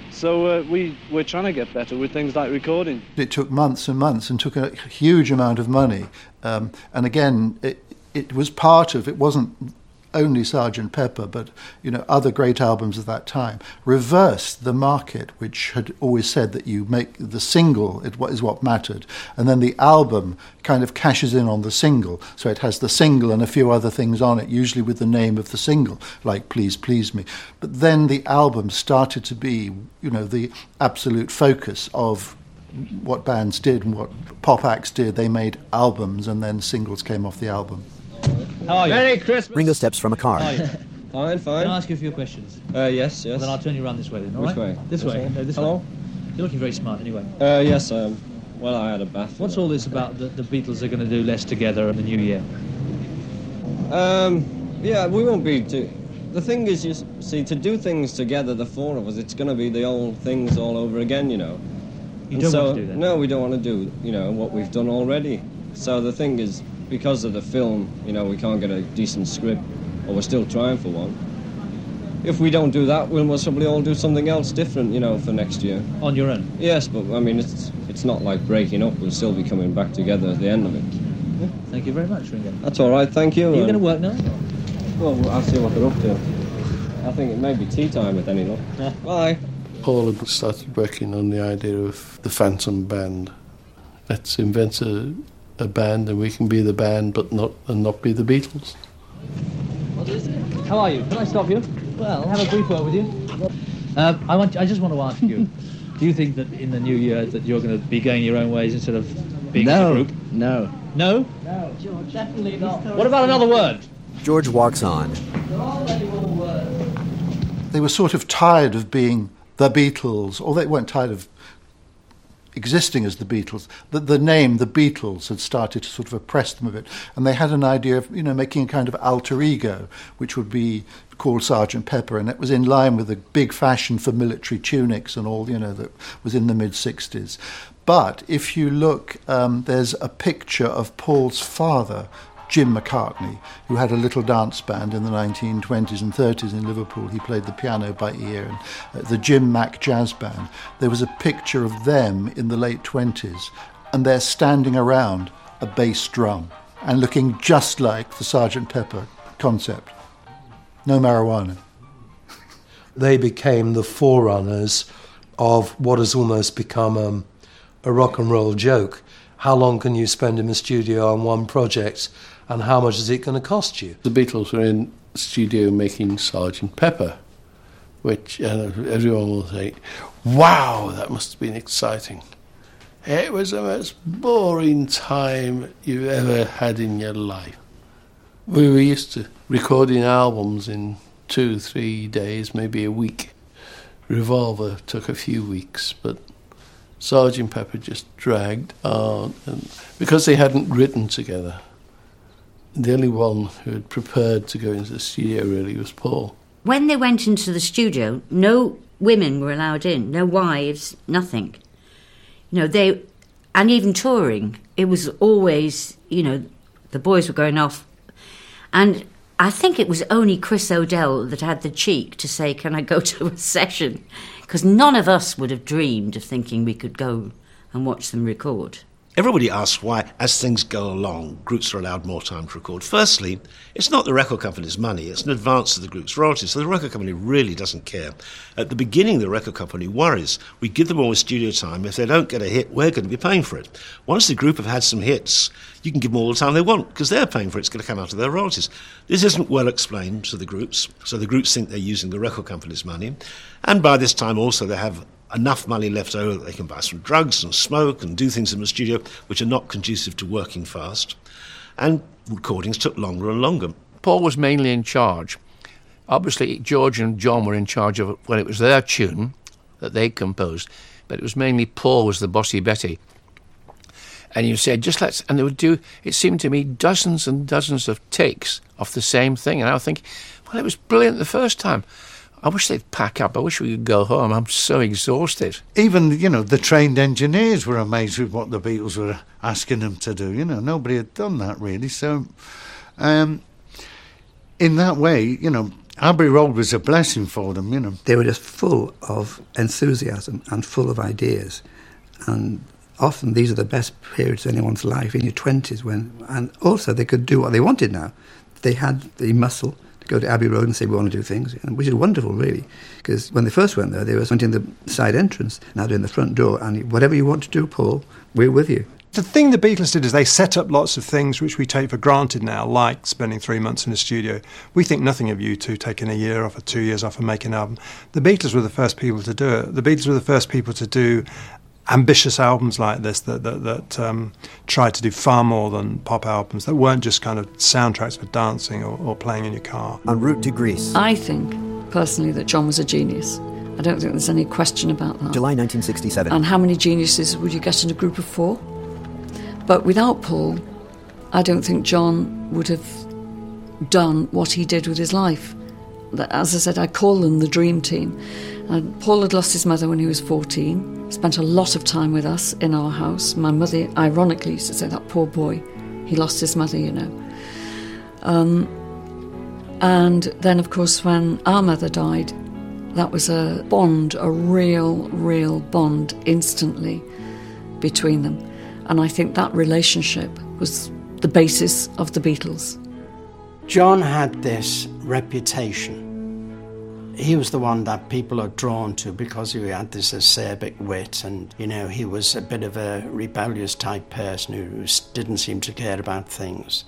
So uh, we, we're trying to get better with things like recording. It took months and months and took a huge amount of money. Um, and again, it, it was part of, it wasn't only Sergeant Pepper, but you know, other great albums of that time reversed the market, which had always said that you make the single it is what mattered, and then the album kind of cashes in on the single. So it has the single and a few other things on it, usually with the name of the single, like Please Please Me. But then the album started to be, you know, the absolute focus of what bands did and what pop acts did. They made albums, and then singles came off the album. How are you? Merry Christmas. Ringo steps from a car. How are you? Fine, fine. Can I ask you a few questions? Uh, yes, yes. Well, then I'll turn you around this way then, all Which right? way? This, This way. way? No, this Hello? way. You're looking very smart anyway. Uh, yes, um, well, I had a bath. What's all this about that the Beatles are going to do less together in the new year? Um, yeah, we won't be too... The thing is, you see, to do things together, the four of us, it's going to be the old things all over again, you know. You And don't so, want to do that? No, we don't want to do, you know, what we've done already. So the thing is, because of the film, you know, we can't get a decent script, or we're still trying for one. If we don't do that, we'll most probably all do something else different, you know, for next year. On your own? Yes, but, I mean, it's it's not like breaking up. We'll still be coming back together at the end of it. Yeah. Thank you very much, Ringo. That's all right, thank you. Are you um, going to work now? Well, I'll see what they're up to. I think it may be tea time with any luck. Yeah. Bye. Paul had started working on the idea of the Phantom Band. Let's invent a, a band, and we can be the band, but not and not be the Beatles. What is it? How are you? Can I stop you? Well, have a brief word with you. Um, I want. I just want to ask you: do you think that in the new year that you're going to be going your own ways instead of being No, a group? No. No. No, George, definitely not. What about another word? George walks on. They were sort of tired of being the Beatles, or they weren't tired of existing as the Beatles. The, the name, the Beatles, had started to sort of oppress them a bit, and they had an idea of, you know, making a kind of alter ego, which would be called Sergeant Pepper, and it was in line with the big fashion for military tunics and all, you know, that was in the mid-sixties. But if you look, um, there's a picture of Paul's father, Jim McCartney, who had a little dance band in the nineteen twenties and thirties in Liverpool. He played the piano by ear, and uh, the Jim Mac Jazz Band. There was a picture of them in the late twenties, and they're standing around a bass drum and looking just like the Sergeant Pepper concept. No marijuana. They became the forerunners of what has almost become um, a rock and roll joke. How long can you spend in the studio on one project, and how much is it going to cost you? The Beatles were in the studio making Sergeant Pepper, which uh, everyone will say, wow, that must have been exciting. It was the most boring time you've ever had in your life. We were used to recording albums in two, three days, maybe a week. Revolver took a few weeks, but Sergeant Pepper just dragged on, and because they hadn't written together. The only one who had prepared to go into the studio really was Paul. When they went into the studio, no women were allowed in, no wives, nothing. You know, they, and even touring, it was always, you know, the boys were going off. And I think it was only Chris O'Dell that had the cheek to say, can I go to a session? Because none of us would have dreamed of thinking we could go and watch them record. Everybody asks why, as things go along, groups are allowed more time to record. Firstly, it's not the record company's money, it's an advance of the group's royalties, so the record company really doesn't care. At the beginning, the record company worries. We give them all studio time. If they don't get a hit, we're going to be paying for it. Once the group have had some hits, you can give them all the time they want, because they're paying for it. It's going to come out of their royalties. This isn't well explained to the groups, so the groups think they're using the record company's money. And by this time also they have enough money left over that they can buy some drugs and smoke and do things in the studio which are not conducive to working fast. And recordings took longer and longer. Paul was mainly in charge. Obviously, George and John were in charge of it when it was their tune that they composed, but it was mainly Paul was the bossy Betty. And you said, just let's, and they would do, it seemed to me, dozens and dozens of takes of the same thing. And I would think, well, it was brilliant the first time. I wish they'd pack up. I wish we could go home. I'm so exhausted. Even, you know, the trained engineers were amazed with what the Beatles were asking them to do. You know, nobody had done that really. So, um, in that way, you know, Abbey Road was a blessing for them, you know. They were just full of enthusiasm and full of ideas. And often these are the best periods of anyone's life, in your twenties, when, and also they could do what they wanted now. They had the muscle to go to Abbey Road and say, we want to do things, which is wonderful, really. Because when they first went there, they were went in the side entrance, now they're in the front door, and whatever you want to do, Paul, we're with you. The thing the Beatles did is they set up lots of things which we take for granted now, like spending three months in a studio. We think nothing of U two taking a year off or two years off and making an album. The Beatles were the first people to do it. The Beatles were the first people to do ambitious albums like this that that, that um, tried to do far more than pop albums, that weren't just kind of soundtracks for dancing or, or playing in your car. En route to Greece. I think, personally, that John was a genius. I don't think there's any question about that. July nineteen sixty-seven. And how many geniuses would you get in a group of four? But without Paul, I don't think John would have done what he did with his life. As I said, I call them the dream team. And Paul had lost his mother when he was fourteen, spent a lot of time with us in our house. My mother, ironically, used to say, that poor boy, he lost his mother, you know. Um, and then, of course, when our mother died, that was a bond, a real, real bond instantly between them. And I think that relationship was the basis of the Beatles. John had this reputation. He was the one that people are drawn to because he had this acerbic wit, and, you know, he was a bit of a rebellious type person who didn't seem to care about things.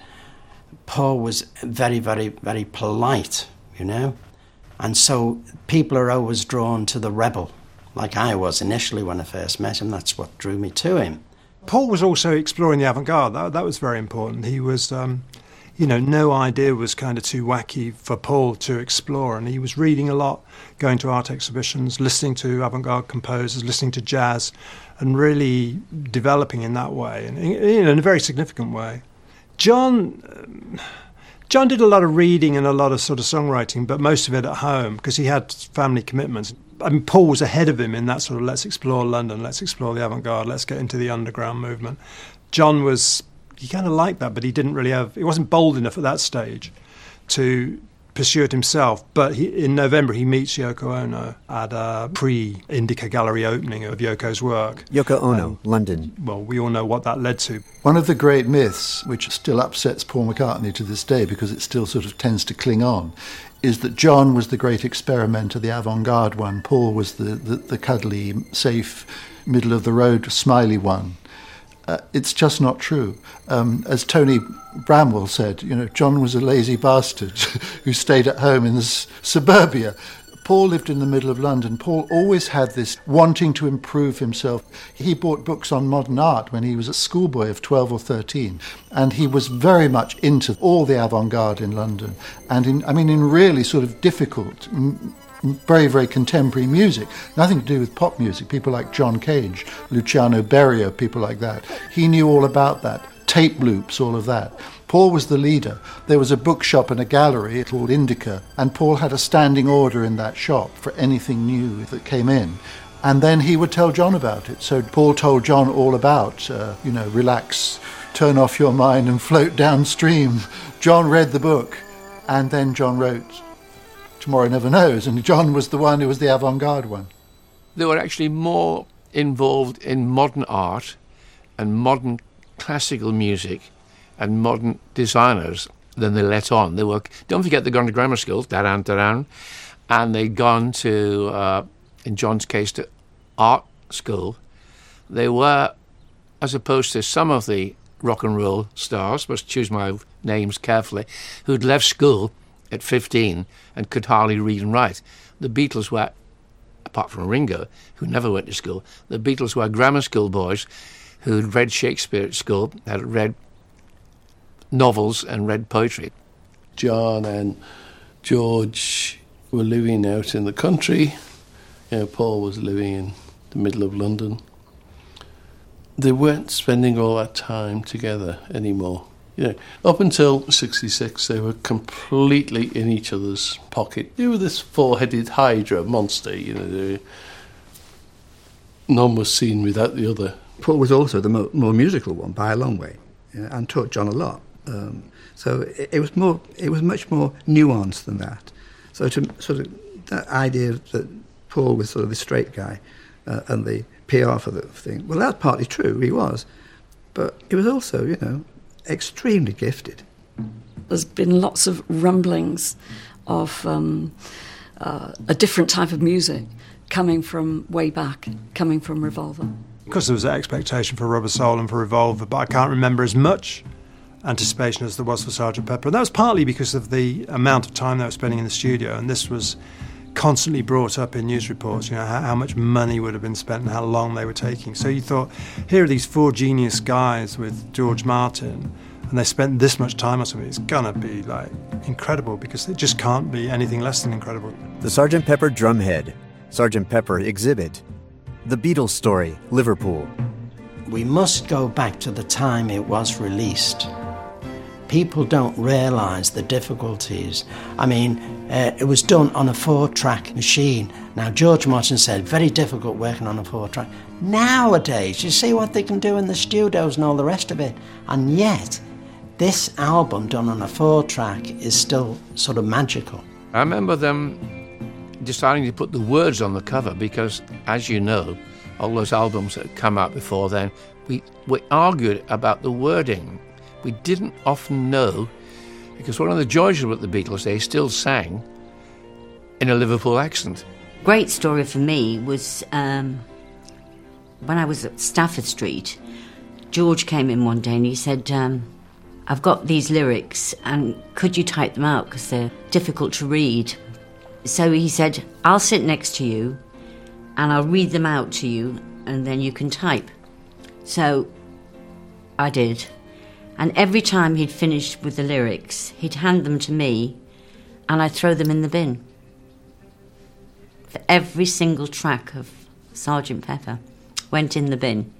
Paul was very, very, very polite, you know, and so people are always drawn to the rebel, like I was initially when I first met him. That's what drew me to him. Paul was also exploring the avant-garde. That, that was very important. He was, um, you know, no idea was kind of too wacky for Paul to explore, and he was reading a lot, going to art exhibitions, listening to avant-garde composers, listening to jazz, and really developing in that way, and in, in a very significant way. John, um, John did a lot of reading and a lot of sort of songwriting, but most of it at home because he had family commitments. I mean, Paul was ahead of him in that sort of let's explore London, let's explore the avant-garde, let's get into the underground movement. John was, he kind of liked that, but he didn't really have, he wasn't bold enough at that stage to pursue it himself. But he, in November, he meets Yoko Ono at a pre-Indica Gallery opening of Yoko's work. Yoko Ono, um, London. Well, we all know what that led to. One of the great myths, which still upsets Paul McCartney to this day because it still sort of tends to cling on, is that John was the great experimenter, the avant-garde one. Paul was the, the, the cuddly, safe, middle-of-the-road, smiley one. Uh, it's just not true. Um, as Tony Bramwell said, you know, John was a lazy bastard who stayed at home in the s- suburbia. Paul lived in the middle of London. Paul always had this wanting to improve himself. He bought books on modern art when he was a schoolboy of twelve or thirteen, and he was very much into all the avant-garde in London, and in, I mean, in really sort of difficult, m- very, very contemporary music, nothing to do with pop music, people like John Cage, Luciano Berio, people like that. He knew all about that, tape loops, all of that. Paul was the leader. There was a bookshop and a gallery called Indica, and Paul had a standing order in that shop for anything new that came in. And then he would tell John about it. So Paul told John all about, uh, you know, relax, turn off your mind and float downstream. John read the book, and then John wrote Tomorrow Never Knows, and John was the one who was the avant-garde one. They were actually more involved in modern art and modern classical music and modern designers than they let on. They were, don't forget, they'd gone to grammar school, da-dan, da-dan, and they'd gone to, uh, in John's case, to art school. They were, as opposed to some of the rock and roll stars, must choose my names carefully, who'd left school at fifteen and could hardly read and write. The Beatles were, apart from Ringo, who never went to school, the Beatles were grammar school boys who'd read Shakespeare at school, had read novels and read poetry. John and George were living out in the country. You know, Paul was living in the middle of London. They weren't spending all that time together anymore. You know, up until sixty-six, they were completely in each other's pocket. They were this four-headed Hydra monster, you know. They, none was seen without the other. Paul was also the mo- more musical one by a long way, you know, and taught John a lot. Um, so it, it was more, it was much more nuanced than that. So to sort of that idea that Paul was sort of the straight guy uh, and the P R for the thing, well, that's partly true, he was. But he was also, you know, extremely gifted. There's been lots of rumblings of um, uh, a different type of music coming from way back, coming from Revolver. Because there was that expectation for Rubber Soul and for Revolver, but I can't remember as much anticipation as there was for Sergeant Pepper. And that was partly because of the amount of time they were spending in the studio, and this was constantly brought up in news reports, you know, how, how much money would have been spent and how long they were taking. So you thought, here are these four genius guys with George Martin, and they spent this much time on something. It's gonna be like incredible, because it just can't be anything less than incredible. The Sergeant Pepper Drumhead, Sergeant Pepper exhibit, The Beatles Story, Liverpool. We must go back to the time it was released. People don't realise the difficulties. I mean, uh, it was done on a four-track machine. Now, George Martin said, very difficult working on a four-track. Nowadays, you see what they can do in the studios and all the rest of it. And yet, this album done on a four-track is still sort of magical. I remember them deciding to put the words on the cover because, as you know, all those albums that had come out before then, we, we argued about the wording. We didn't often know, because one of the joys about the Beatles, they still sang in a Liverpool accent. Great story for me was um, when I was at Stafford Street, George came in one day and he said, um, I've got these lyrics and could you type them out because they're difficult to read. So he said, I'll sit next to you and I'll read them out to you and then you can type. So I did. And every time he'd finished with the lyrics, he'd hand them to me and I'd throw them in the bin. For every single track of Sergeant Pepper went in the bin.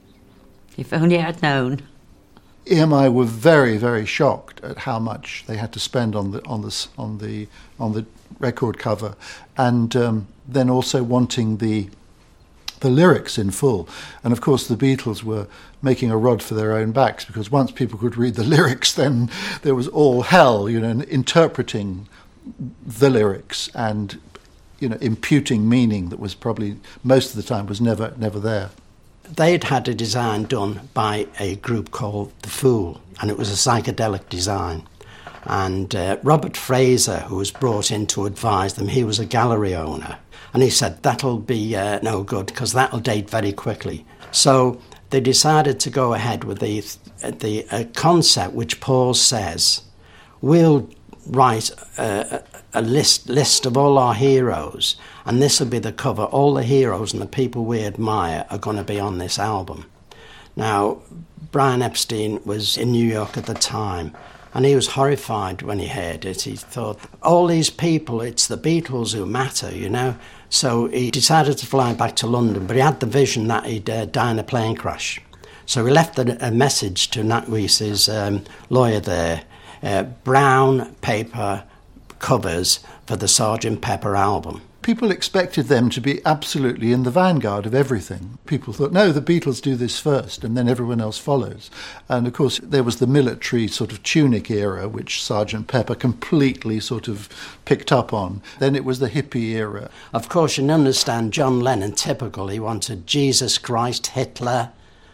If only I'd known. E M I were very, very shocked at how much they had to spend on the on the on the on the record cover, and um, then also wanting the the lyrics in full. And of course the Beatles were making a rod for their own backs, because once people could read the lyrics, then there was all hell, you know, interpreting the lyrics and, you know, imputing meaning that was probably most of the time was never never there. They'd had a design done by a group called The Fool, and it was a psychedelic design. And uh, Robert Fraser, who was brought in to advise them, he was a gallery owner. And he said, that'll be uh, no good, because that'll date very quickly. So they decided to go ahead with the, the uh, concept which Paul says, we'll write a, a list, list of all our heroes, and this will be the cover. All the heroes and the people we admire are going to be on this album. Now, Brian Epstein was in New York at the time, and he was horrified when he heard it. He thought, all these people, it's the Beatles who matter, you know. So he decided to fly back to London, but he had the vision that he'd uh, die in a plane crash. So he left a, a message to Nat Reese's um, lawyer there, uh, brown paper covers for the Sergeant Pepper album. People expected them to be absolutely in the vanguard of everything. People thought, no, the Beatles do this first, and then everyone else follows. And, of course, there was the military sort of tunic era, which Sergeant Pepper completely sort of picked up on. Then it was the hippie era. Of course, you understand John Lennon, typical. He wanted Jesus Christ, Hitler.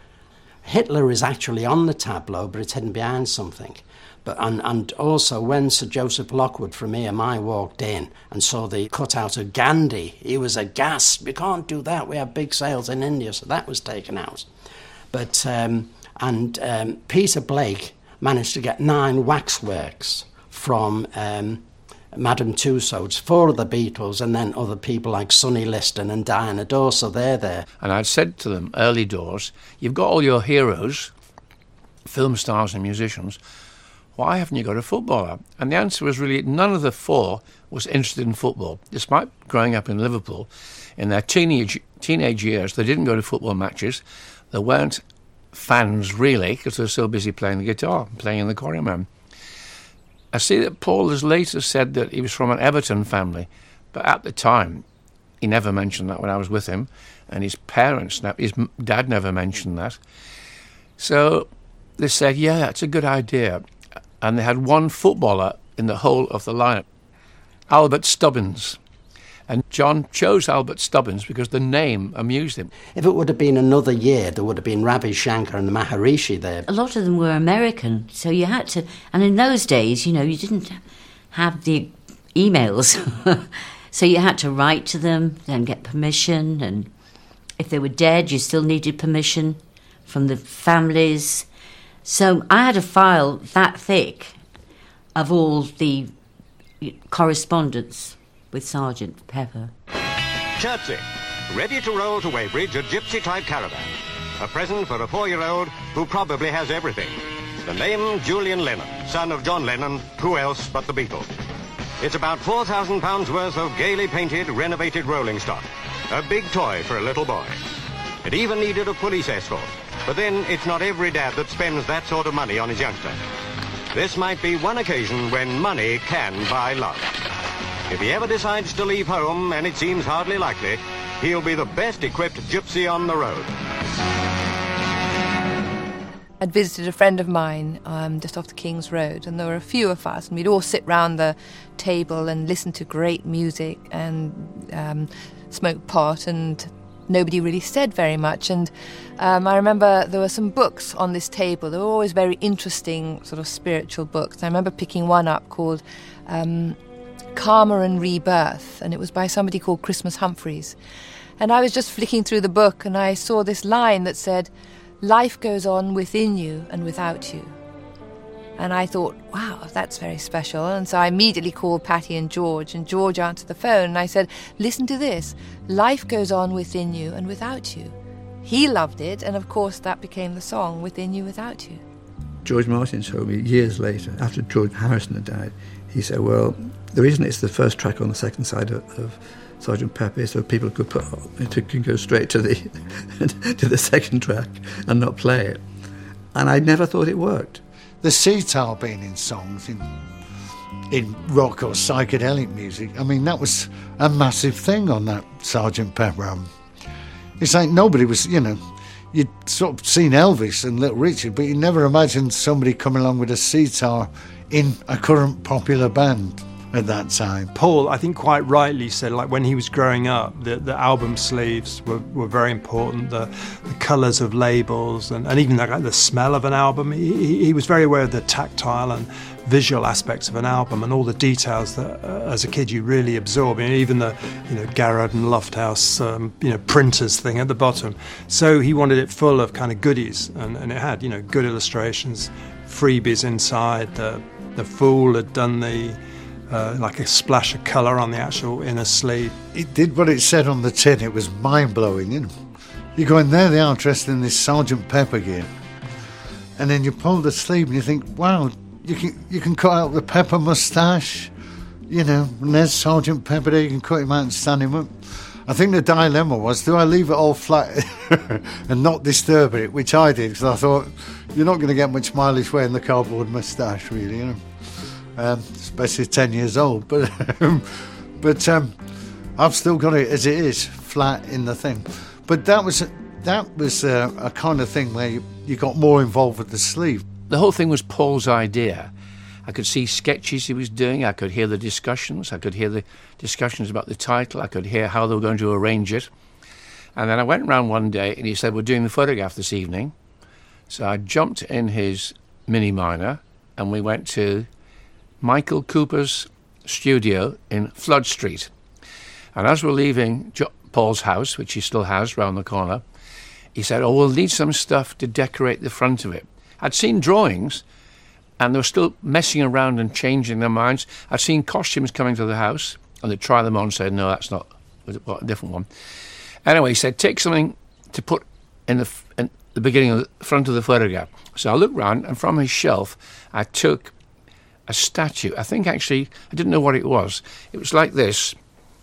Hitler is actually on the tableau, but it's hidden behind something. But and, and also when Sir Joseph Lockwood from E M I walked in and saw the cutout of Gandhi, he was aghast. We can't do that. We have big sales in India, so that was taken out. But um, and um, Peter Blake managed to get nine waxworks from um, Madame Tussauds, four of the Beatles, and then other people like Sonny Liston and Diana Dore, so they're there. And I'd said to them early doors, you've got all your heroes, film stars and musicians, why haven't you got a footballer? And the answer was really none of the four was interested in football. Despite growing up in Liverpool, in their teenage teenage years, they didn't go to football matches. They weren't fans, really, because they were so busy playing the guitar, playing in the Quarrymen. I see that Paul has later said that he was from an Everton family, but at the time, he never mentioned that when I was with him, and his parents, his dad never mentioned that. So they said, yeah, it's a good idea. And they had one footballer in the whole of the lineup. Albert Stubbins. And John chose Albert Stubbins because the name amused him. If it would have been another year, there would have been Ravi Shankar and the Maharishi there. A lot of them were American, so you had to... And in those days, you know, you didn't have the emails. So you had to write to them and get permission, and if they were dead, you still needed permission from the families. So I had a file that thick of all the correspondence with Sergeant Pepper. Chertsey, ready to roll to Weybridge, a gypsy-type caravan. A present for a four-year-old who probably has everything. The name Julian Lennon, son of John Lennon, who else but the Beatles. It's about four thousand pounds worth of gaily painted, renovated rolling stock. A big toy for a little boy. It even needed a police escort. But then it's not every dad that spends that sort of money on his youngster. This might be one occasion when money can buy love. If he ever decides to leave home, and it seems hardly likely, he'll be the best equipped gypsy on the road. I'd visited a friend of mine um, just off the King's Road, and there were a few of us, and we'd all sit round the table and listen to great music and um, smoke pot, and nobody really said very much. And um, I remember there were some books on this table. They were always very interesting, sort of spiritual books. I remember picking one up called Um, Karma and Rebirth, and it was by somebody called Christmas Humphreys. And I was just flicking through the book, and I saw this line that said, "Life goes on within you and without you." And I thought, wow, that's very special. And so I immediately called Patty and George, and George answered the phone, and I said, "Listen to this, life goes on within you and without you." He loved it, and of course that became the song, Within You, Without You. George Martin told me years later, after George Harrison had died, he said, well, the reason it's the first track on the second side of, of Sergeant Pepper is so people could put it can go straight to the to the second track and not play it. And I never thought it worked. The sitar being in songs, in in rock or psychedelic music, I mean, that was a massive thing on that Sergeant Pepper album. It's like nobody was, you know, you'd sort of seen Elvis and Little Richard, but you never imagined somebody coming along with a sitar in a current popular band at that time. Paul, I think quite rightly said, like when he was growing up, the, the album sleeves were, were very important, the, the colours of labels and, and even the, like, the smell of an album. He, he was very aware of the tactile and visual aspects of an album and all the details that uh, as a kid you really absorb. I mean, even the you know Garrod and Lofthouse um, you know printers thing at the bottom. So he wanted it full of kind of goodies, and, and it had you know good illustrations, freebies inside. The the Fool had done the Uh, like a splash of colour on the actual inner sleeve. It did what it said on the tin. It was mind-blowing, you know. You go in there, they are dressed in this Sergeant Pepper gear. And then you pull the sleeve and you think, wow, you can you can cut out the Pepper moustache, you know, and there's Sergeant Pepper there, you can cut him out and stand him up. I think the dilemma was, do I leave it all flat and not disturb it, which I did, because I thought, you're not going to get much mileage wearing the cardboard moustache, really, you know. Um, especially ten years old, but um, but um, I've still got it as it is, flat in the thing. But that was that was a, a kind of thing where you, you got more involved with the sleeve. The whole thing was Paul's idea. I could see sketches he was doing. I could hear the discussions. I could hear the discussions about the title. I could hear how they were going to arrange it. And then I went round one day and he said, "We're doing the photograph this evening." So I jumped in his Mini Minor and we went to Michael Cooper's studio in Flood Street. And as we're leaving jo- Paul's house, which he still has round the corner, he said, "Oh, we'll need some stuff to decorate the front of it." I'd seen drawings, and they were still messing around and changing their minds. I'd seen costumes coming to the house, and they'd try them on and say, "No, that's not a different one." Anyway, he said, "Take something to put in the, in the beginning of the front of the photograph." So I looked round, and from his shelf, I took a statue. I think actually, I didn't know what it was. It was like this,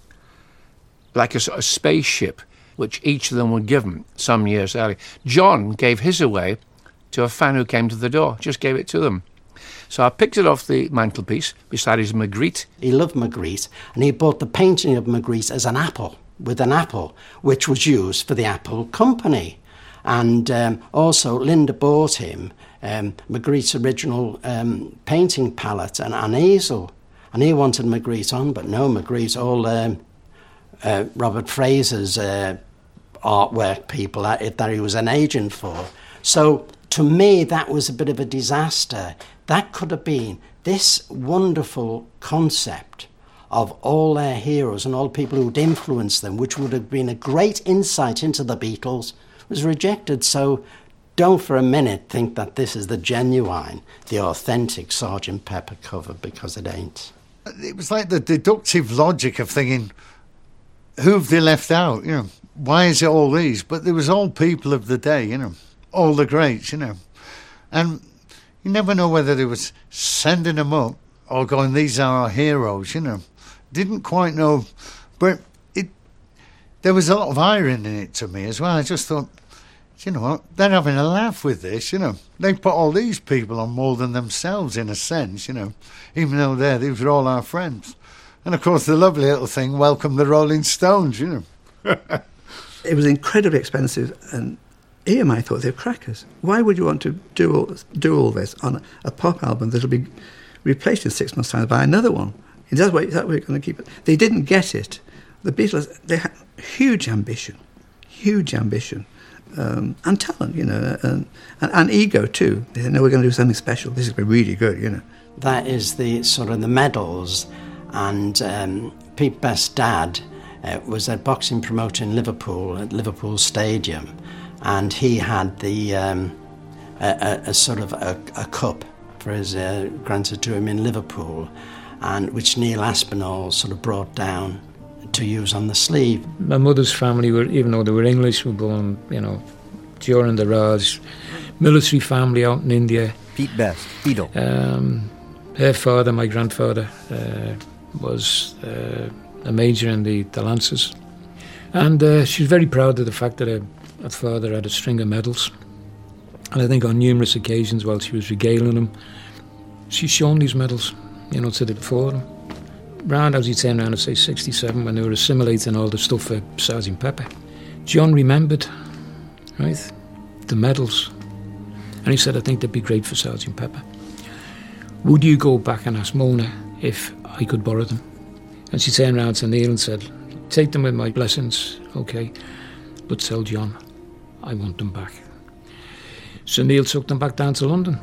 like a sort of spaceship, which each of them were given some years earlier. John gave his away to a fan who came to the door, just gave it to them. So I picked it off the mantelpiece beside his Magritte. He loved Magritte, and he bought the painting of Magritte as an apple, with an apple, which was used for the Apple Company. And um, also Linda bought him um, Magritte's original um, painting palette and an easel. And he wanted Magritte on, but no, Magritte, all um, uh, Robert Fraser's uh, artwork people that, that he was an agent for. So to me, that was a bit of a disaster. That could have been this wonderful concept of all their heroes and all people who'd influenced them, which would have been a great insight into the Beatles, was rejected. So don't for a minute think that this is the genuine, the authentic Sergeant Pepper cover, because it ain't. It was like the deductive logic of thinking, who have they left out? You know, why is it all these? But there was all people of the day, you know, all the greats, you know. And you never know whether they was sending them up or going, these are our heroes, you know. Didn't quite know, but it. There was a lot of irony in it to me as well. I just thought, you know what, they're having a laugh with this, you know. They put all these people on more than themselves, in a sense, you know, even though they're, these were all our friends. And, of course, the lovely little thing, welcome the Rolling Stones, you know. It was incredibly expensive, and E M I thought they were crackers. Why would you want to do all, do all this on a, a pop album that will be replaced in six months' time by another one? Is that way, is that way you're going to keep it? They didn't get it. The Beatles, they had huge ambition, huge ambition. Um, and talent, you know, and, and, and ego too. They said, no, we're going to do something special. This is going to be really good, you know. That is the sort of the medals. And um, Pete Best's dad uh, was a boxing promoter in Liverpool, at Liverpool Stadium, and he had the um, a, a, a sort of a, a cup for his uh, granted to him in Liverpool, and which Neil Aspinall sort of brought down to use on the sleeve. My mother's family were, even though they were English, were born, you know, during the Raj, military family out in India. Pete Best, Beatle. Um, her father, my grandfather, uh, was uh, a major in the, the Lancers. And uh, she was very proud of the fact that her, her father had a string of medals. And I think on numerous occasions while she was regaling him, she's shown these medals, you know, to the forum. Round as he turned around at say sixty-seven, when they were assimilating all the stuff for Sergeant Pepper, John remembered, right, the medals, and he said, I think they'd be great for Sergeant Pepper. Would you go back and ask Mona if I could borrow them? And she turned around to Neil and said, take them with my blessings, okay, but tell John I want them back. So Neil took them back down to London.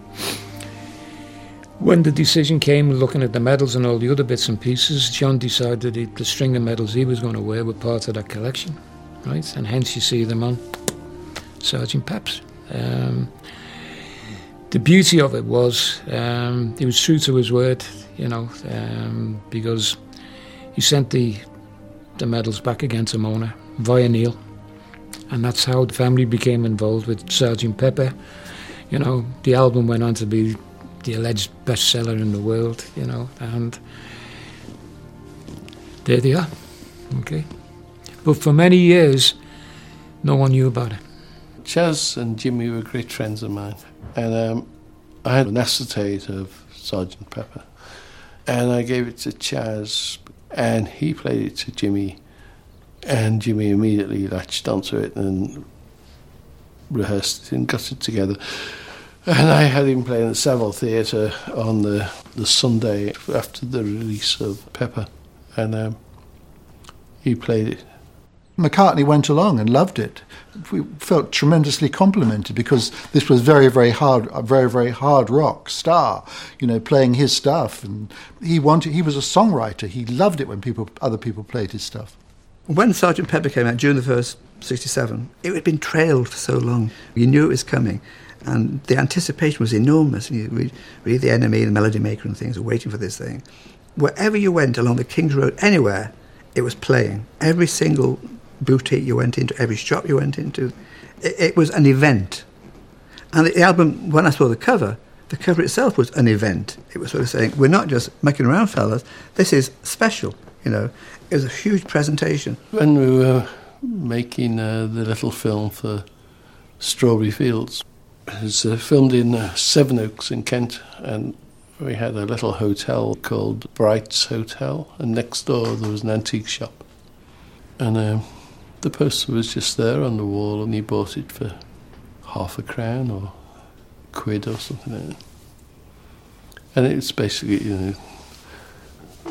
When the decision came, looking at the medals and all the other bits and pieces, John decided he, the string of medals he was going to wear were part of that collection, right? And hence you see them on Sergeant Pep's. Um, the beauty of it was um, he was true to his word, you know, um, because he sent the the medals back again to Mona via Neil, and that's how the family became involved with Sergeant Pepper. You know, the album went on to be the alleged bestseller in the world, you know, and there they are, okay. But for many years, no one knew about it. Chaz and Jimmy were great friends of mine, and um, I had an acetate of Sergeant Pepper, and I gave it to Chaz, and he played it to Jimmy, and Jimmy immediately latched onto it and rehearsed it and got it together. And I had him play in the Savile Theatre on the, the Sunday after the release of Pepper, and um, he played it. McCartney went along and loved it. We felt tremendously complimented because this was very, very hard, a very, very hard rock star, you know, playing his stuff. And he wanted, he was a songwriter. He loved it when people, other people played his stuff. When Sergeant Pepper came out, June the first, sixty-seven, it had been trailed for so long. You knew it was coming. And the anticipation was enormous. You read, read The Enemy and Melody Maker and things, waiting for this thing. Wherever you went along the King's Road, anywhere, it was playing. Every single boutique you went into, every shop you went into, it, it was an event. And the album, when I saw the cover, the cover itself was an event. It was sort of saying, we're not just mucking around, fellas, this is special, you know. It was a huge presentation. When we were making uh, the little film for Strawberry Fields, it was uh, filmed in uh, Sevenoaks in Kent, and we had a little hotel called Bright's Hotel, and next door there was an antique shop. And um, the poster was just there on the wall, and he bought it for half a crown or a quid or something like that. And it was basically, you know,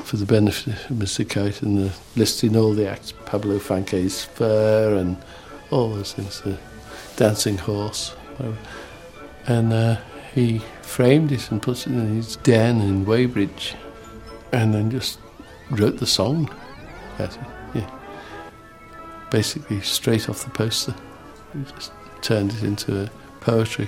for the benefit of Mister Kite, and the, listing all the acts, Pablo Fanque's Fair and all those things, the Dancing Horse. And uh, he framed it and put it in his den in Weybridge, and then just wrote the song at it. Yeah. Basically straight off the poster. He just turned it into a poetry.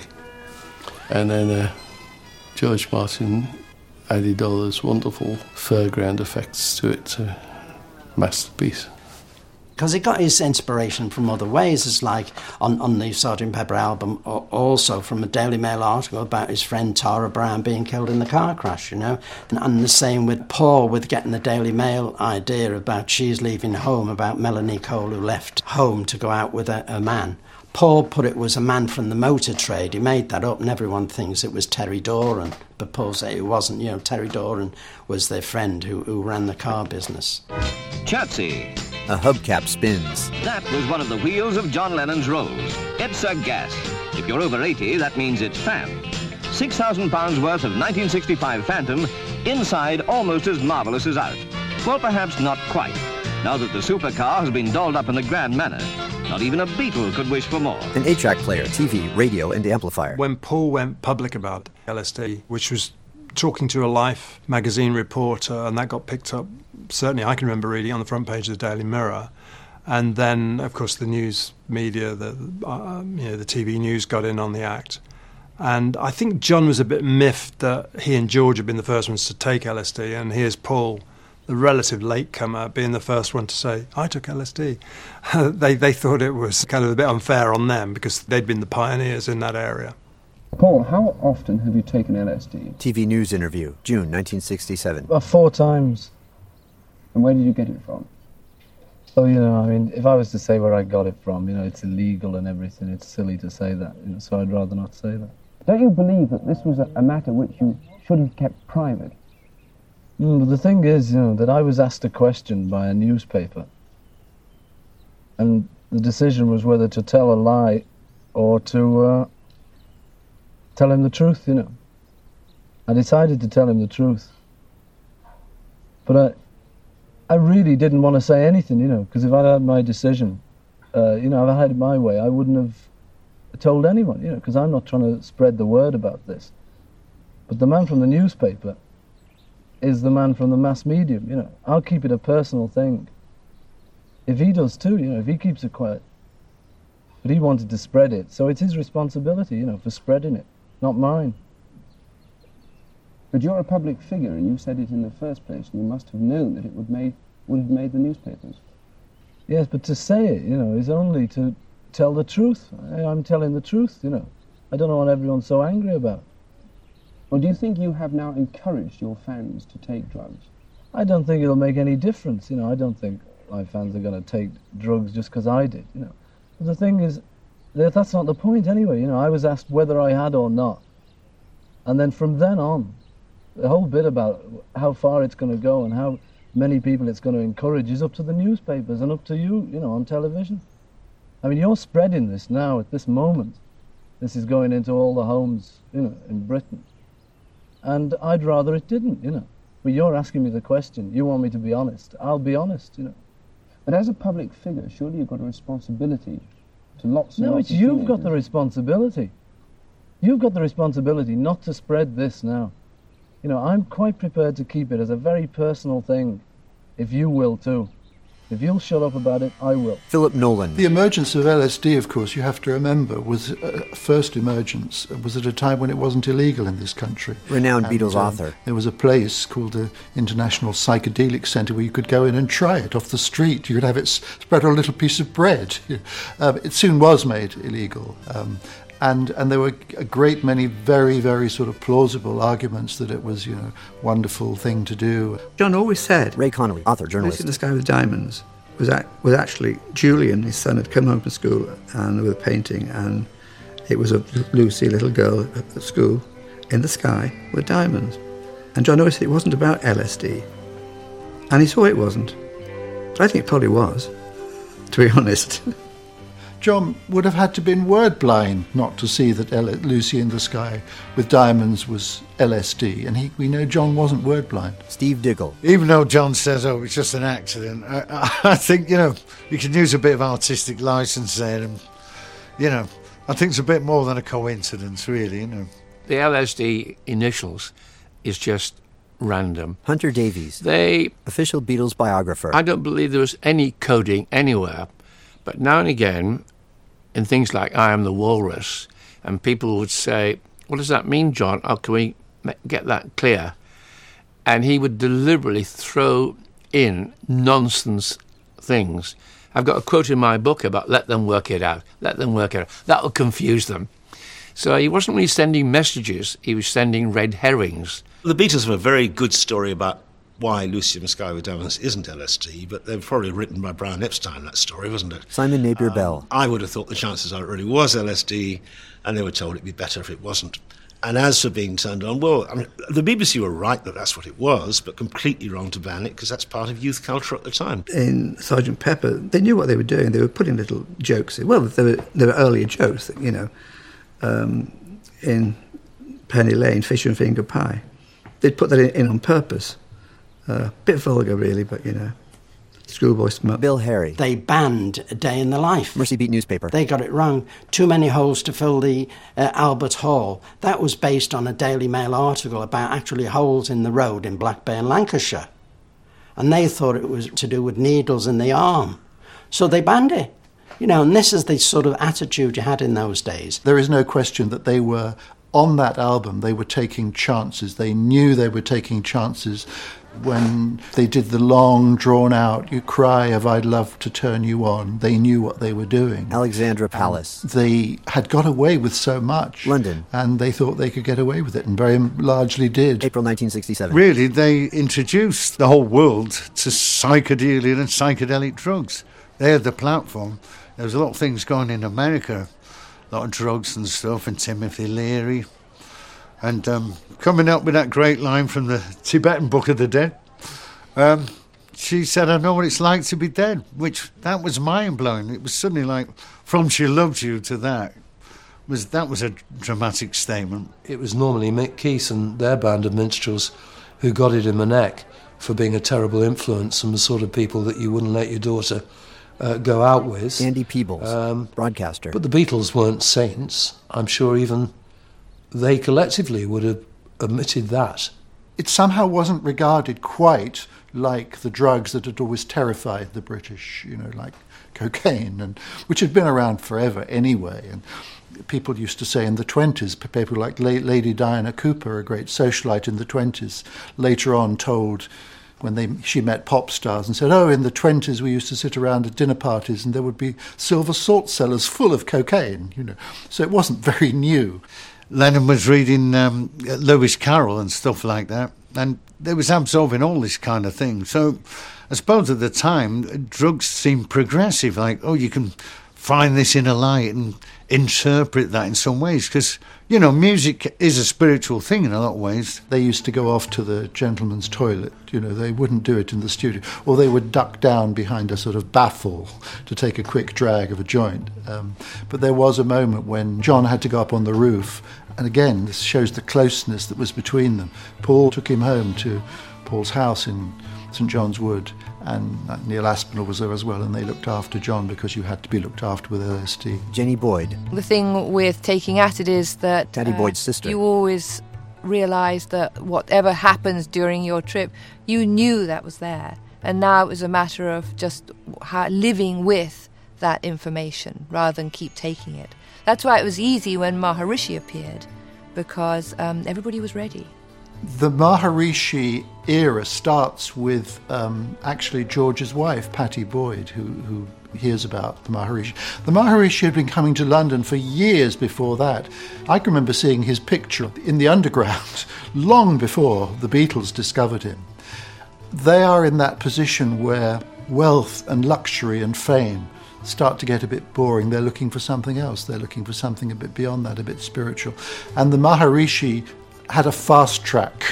And then uh, George Martin added all those wonderful foreground effects to it. To masterpiece. Because he got his inspiration from other ways. It's like on, on the Sergeant Pepper album, also from a Daily Mail article about his friend Tara Brown being killed in the car crash, you know. And, and the same with Paul, with getting the Daily Mail idea about she's leaving home, about Melanie Cole who left home to go out with a, a man. Paul put it was a man from the motor trade. He made that up, and everyone thinks it was Terry Doran. But Paul said it wasn't. You know, Terry Doran was their friend who, who ran the car business. Chatsy. A hubcap spins. That was one of the wheels of John Lennon's Rolls. It's a gas. If you're over eighty, that means it's fan. six thousand pounds worth of nineteen sixty-five Phantom, inside almost as marvellous as out. Well, perhaps not quite. Now that the supercar has been dolled up in the grand manner, not even a Beatle could wish for more. An eight-track player, T V, radio, and amplifier. When Paul went public about L S D, which was talking to a Life magazine reporter, and that got picked up, certainly I can remember reading on the front page of the Daily Mirror. And then, of course, the news media, the uh, you know, the T V news got in on the act. And I think John was a bit miffed that he and George had been the first ones to take L S D, and here's Paul, the relative latecomer, being the first one to say, I took L S D. they they thought it was kind of a bit unfair on them because they'd been the pioneers in that area. Paul, how often have you taken L S D? T V news interview, June nineteen sixty-seven. Well, four times. And where did you get it from? Oh, you know, I mean, if I was to say where I got it from, you know, it's illegal and everything. It's silly to say that, you know, so I'd rather not say that. Don't you believe that this was a, a matter which you should have kept private? Mm, but the thing is, you know, that I was asked a question by a newspaper, and the decision was whether to tell a lie or to uh, tell him the truth, you know. I decided to tell him the truth. But I, I really didn't want to say anything, you know, because if I'd had my decision, uh, you know, if I had it my way, I wouldn't have told anyone, you know, because I'm not trying to spread the word about this. But the man from the newspaper is the man from the mass medium, you know. I'll keep it a personal thing. If he does too, you know, if he keeps it quiet. But he wanted to spread it, so it's his responsibility, you know, for spreading it, not mine. But you're a public figure, and you said it in the first place, and you must have known that it would made would have made the newspapers. Yes, but to say it, you know, is only to tell the truth. I, I'm telling the truth, you know. I don't know what everyone's so angry about. Or do you think you have now encouraged your fans to take drugs? I don't think it'll make any difference, you know. I don't think my fans are going to take drugs just because I did, you know. But the thing is, that that's not the point anyway, you know. I was asked whether I had or not. And then from then on, the whole bit about how far it's going to go and how many people it's going to encourage is up to the newspapers and up to you, you know, on television. I mean, you're spreading this now at this moment. This is going into all the homes, you know, in Britain. And I'd rather it didn't, you know. But you're asking me the question. You want me to be honest. I'll be honest, you know. But as a public figure, surely you've got a responsibility to lots and no, lots it's of you've teenagers. got the responsibility. You've got the responsibility not to spread this now. You know, I'm quite prepared to keep it as a very personal thing, if you will too. If you'll shut up about it, I will. Philip Nolan. The emergence of L S D, of course, you have to remember, was uh, first emergence was at a time when it wasn't illegal in this country. Renowned and, Beatles um, author. There was a place called the International Psychedelic Centre where you could go in and try it off the street. You could have it spread on a little piece of bread. um, it soon was made illegal. Um, And and there were a great many very, very sort of plausible arguments that it was, you know, a wonderful thing to do. John always said... Ray Connolly, author, journalist. Lucy in the Sky with Diamonds was, act, was actually Julian, his son, had come home from school and with a painting, and it was of Lucy, a little girl at school, in the sky with diamonds. And John always said it wasn't about L S D. And he saw it wasn't. But I think it probably was, to be honest. John would have had to been word blind not to see that L- Lucy in the Sky with Diamonds was L S D, and he, we know John wasn't word blind. Steve Diggle. Even though John says, oh, it's just an accident, I, I think, you know, you can use a bit of artistic license there, and, you know, I think it's a bit more than a coincidence, really, you know. The L S D initials is just random. Hunter Davies, They, official Beatles biographer. I don't believe there was any coding anywhere, but now and again, in things like I Am the Walrus, and people would say, what does that mean, John? Oh, can we get that clear? And he would deliberately throw in nonsense things. I've got a quote in my book about let them work it out, let them work it out. That will confuse them. So he wasn't really sending messages, he was sending red herrings. The Beatles have a very good story about why Lucy in the Sky with Diamonds isn't L S D, but they've probably written by Brian Epstein, that story, wasn't it? Simon Napier Um, Bell. I would have thought the chances are it really was L S D, and they were told it'd be better if it wasn't. And as for being turned on, well, I mean, the B B C were right that that's what it was, but completely wrong to ban it because that's part of youth culture at the time. In Sergeant Pepper, they knew what they were doing. They were putting little jokes in. Well, there were, there were earlier jokes, that, you know, um, in Penny Lane, Fish and Finger Pie. They'd put that in, in on purpose. A uh, bit vulgar, really, but, you know, schoolboy smut. Bill Harry. They banned A Day in the Life. Mercy Beat newspaper. They got it wrong. Too many holes to fill the uh, Albert Hall. That was based on a Daily Mail article about actually holes in the road in Blackburn, Lancashire. And they thought it was to do with needles in the arm. So they banned it. You know, and this is the sort of attitude you had in those days. There is no question that they were, on that album, they were taking chances. They knew they were taking chances. When they did the long, drawn-out "You Cry of I'd Love to Turn You On," they knew what they were doing. Alexandra Palace. Um, they had got away with so much. London. And they thought they could get away with it, and very largely did. April nineteen sixty-seven. Really, they introduced the whole world to psychedelia and psychedelic drugs. They had the platform. There was a lot of things going in America, a lot of drugs and stuff, and Timothy Leary. And um, coming up with that great line from the Tibetan Book of the Dead, um, she said, I know what it's like to be dead, which that was mind-blowing. It was suddenly like, from she loved you to that, was that was a dramatic statement. It was normally Mick Keith and their band of minstrels who got it in the neck for being a terrible influence and the sort of people that you wouldn't let your daughter uh, go out with. Andy Peebles, um, broadcaster. But the Beatles weren't saints. I'm sure even they collectively would have admitted that. It somehow wasn't regarded quite like the drugs that had always terrified the British, you know, like cocaine, and which had been around forever anyway. And people used to say in the twenties, people like Lady Diana Cooper, a great socialite in the twenties, later on told when they she met pop stars and said, oh, in the twenties we used to sit around at dinner parties and there would be silver salt cellars full of cocaine, you know. So it wasn't very new. Lennon was reading um, Lewis Carroll and stuff like that, and they was absorbing all this kind of thing. So I suppose at the time, drugs seemed progressive, like, oh, you can find this in a light and interpret that in some ways, because, you know, music is a spiritual thing in a lot of ways. They used to go off to the gentleman's toilet, you know, they wouldn't do it in the studio, or they would duck down behind a sort of baffle to take a quick drag of a joint. Um, but there was a moment when John had to go up on the roof, and again, this shows the closeness that was between them. Paul took him home to Paul's house in St John's Wood, and Neil Aspinall was there as well, and they looked after John because you had to be looked after with L S D. Jenny Boyd. The thing with taking acid is that Taddy uh, Boyd's sister. You always realise that whatever happens during your trip, you knew that was there, and now it was a matter of just how, living with that information rather than keep taking it. That's why it was easy when Maharishi appeared, because um, everybody was ready. The Maharishi era starts with um, actually George's wife, Pattie Boyd, who, who hears about the Maharishi. The Maharishi had been coming to London for years before that. I can remember seeing his picture in the underground long before the Beatles discovered him. They are in that position where wealth and luxury and fame start to get a bit boring. They're looking for something else. They're looking for something a bit beyond that, a bit spiritual. And the Maharishi had a fast track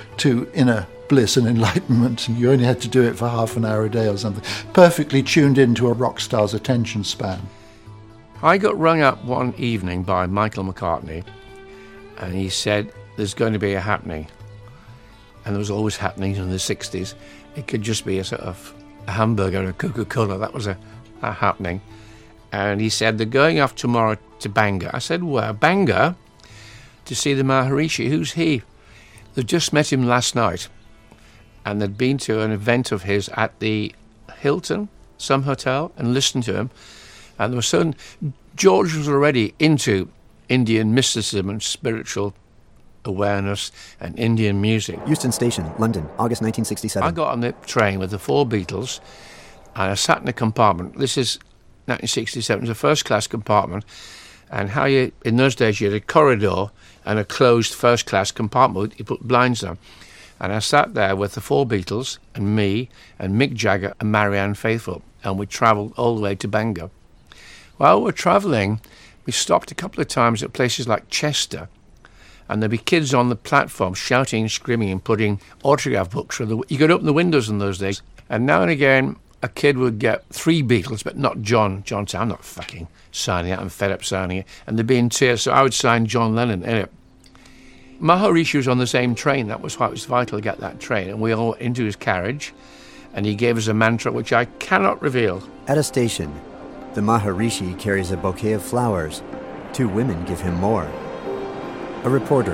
to inner bliss and enlightenment, and you only had to do it for half an hour a day or something. Perfectly tuned into a rock star's attention span. I got rung up one evening by Michael McCartney, and he said, there's going to be a happening. And there was always happenings in the sixties. It could just be a sort of a hamburger or a Coca-Cola. That was a, a happening. And he said, they're going off tomorrow to Bangor. I said, where? Bangor? To see the Maharishi. Who's he? They'd just met him last night. And they'd been to an event of his at the Hilton, some hotel, and listened to him. And there was certain... George was already into Indian mysticism and spiritual awareness and Indian music. Euston Station, London, August nineteen sixty-seven. I got on the train with the four Beatles, and I sat in a compartment. This is nineteen sixty-seven. It was a first-class compartment. And how you... In those days, you had a corridor and a closed first-class compartment. You put blinds on. And I sat there with the four Beatles and me and Mick Jagger and Marianne Faithfull, and we travelled all the way to Bangor. While we were travelling, we stopped a couple of times at places like Chester, and there'd be kids on the platform shouting and screaming and putting autograph books through the... You could open the windows in those days, and now and again a kid would get three Beatles, but not John. John said, I'm not fucking signing it, I'm fed up signing it. And they'd be in tears, so I would sign John Lennon in it. Maharishi was on the same train. That was why it was vital to get that train. And we all went into his carriage, and he gave us a mantra which I cannot reveal. At a station, the Maharishi carries a bouquet of flowers. Two women give him more. A reporter.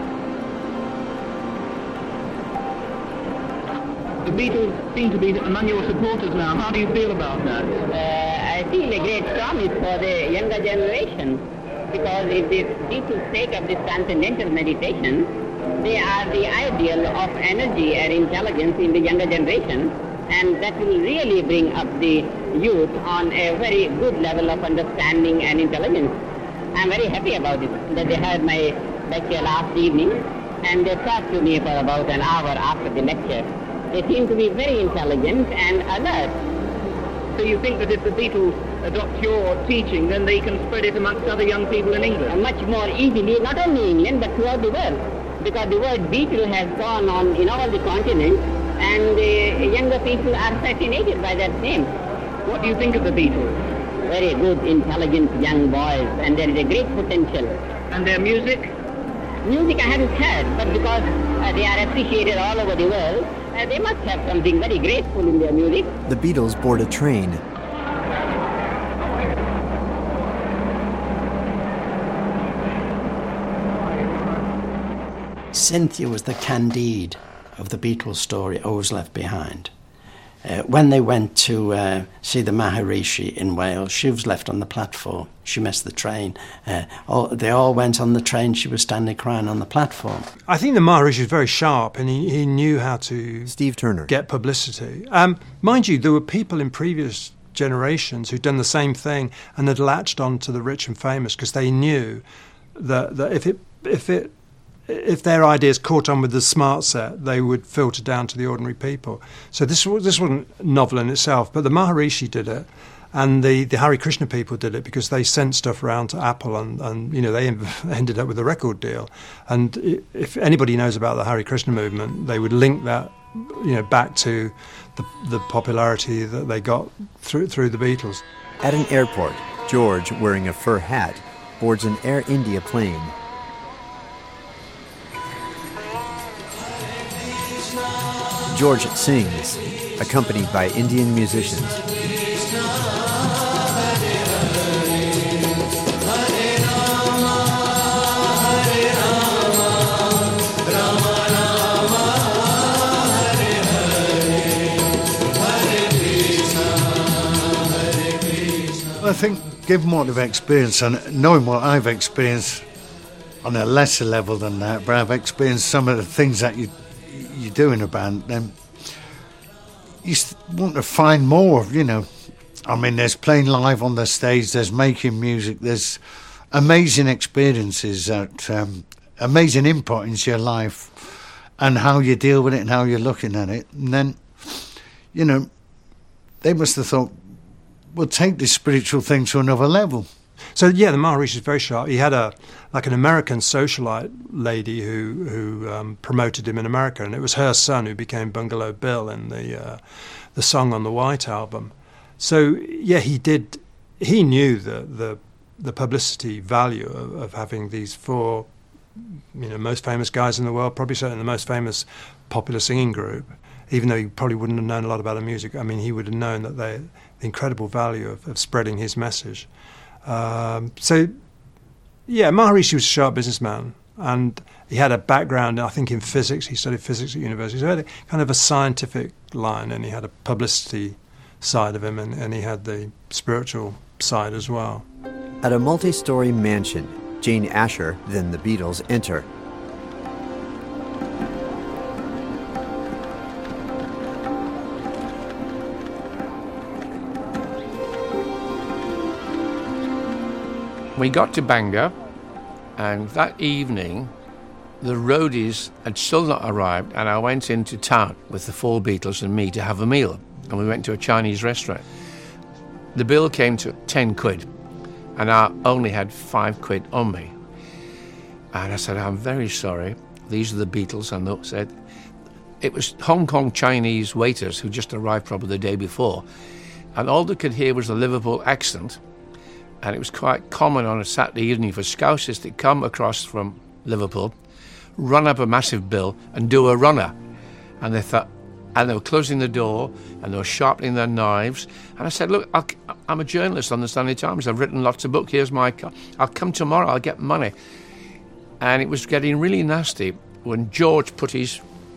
The Beatles seem to be among your supporters now. How do you feel about that? Uh, I feel a great promise for the younger generation. Because if the people take up this transcendental meditation, they are the ideal of energy and intelligence in the younger generation, and that will really bring up the youth on a very good level of understanding and intelligence. I'm very happy about it, that they heard my lecture last evening, and they talked to me for about an hour after the lecture. They seem to be very intelligent and alert. So you think that if the Beatles adopt your teaching, then they can spread it amongst other young people in England? Much more easily, not only England, but throughout the world. Because the word Beatle has gone on in all the continents, and the younger people are fascinated by that name. What do you think of the Beatles? Very good, intelligent young boys, and there is a great potential. And their music? Music I haven't heard, but because uh, they are appreciated all over the world, Uh, they must have something very graceful in their music. The Beatles board a train. Cynthia was the Candide of the Beatles story, Always Left Behind. Uh, when they went to uh, see the Maharishi in Wales, she was left on the platform. She missed the train. Uh, all, they all went on the train. She was standing crying on the platform. I think the Maharishi was very sharp, and he, he knew how to Steve Turner get publicity. Um, mind you, there were people in previous generations who'd done the same thing and had latched on to the rich and famous because they knew that, that if it if it if their ideas caught on with the smart set, they would filter down to the ordinary people. So this this wasn't novel in itself, but the Maharishi did it, and the, the Hare Krishna people did it because they sent stuff around to Apple, and, and you know they ended up with a record deal. And if anybody knows about the Hare Krishna movement, they would link that you know back to the the popularity that they got through through the Beatles. At an airport, George, wearing a fur hat, boards an Air India plane. George sings, accompanied by Indian musicians. I think, given what I've experienced and knowing what I've experienced on a lesser level than that, but I've experienced some of the things that you you do in a band, then you want to find more, you know. I mean, there's playing live on the stage, there's making music, there's amazing experiences, that um, amazing input into your life and how you deal with it and how you're looking at it. And then, you know, they must have thought, we'll take this spiritual thing to another level. So yeah, the Maharishi is very sharp. He had a like an American socialite lady who who um, promoted him in America, and it was her son who became Bungalow Bill in the uh, the Song on the White album. So yeah, he did. He knew the the the publicity value of, of having these four, you know, most famous guys in the world, probably certainly the most famous popular singing group, even though he probably wouldn't have known a lot about the music. I mean, he would have known that they, the incredible value of, of spreading his message. Um, so, yeah, Maharishi was a sharp businessman, and he had a background, I think, in physics. He studied physics at university. So he had a, kind of a scientific line, and he had a publicity side of him, and, and he had the spiritual side as well. At a multi-story mansion, Jane Asher, then the Beatles, enter. We got to Bangor, and that evening the roadies had still not arrived, and I went into town with the four Beatles and me to have a meal, and we went to a Chinese restaurant. The bill came to ten quid, and I only had five quid on me. And I said, I'm very sorry, these are the Beatles. And they said, it was Hong Kong Chinese waiters who just arrived probably the day before, and all they could hear was the Liverpool accent. And it was quite common on a Saturday evening for Scousers to come across from Liverpool, run up a massive bill and do a runner. And they thought, and they were closing the door and they were sharpening their knives. And I said, look, I'll, I'm a journalist on the Sunday Times. I've written lots of books. Here's my car. I'll come tomorrow. I'll get money. And it was getting really nasty when George put his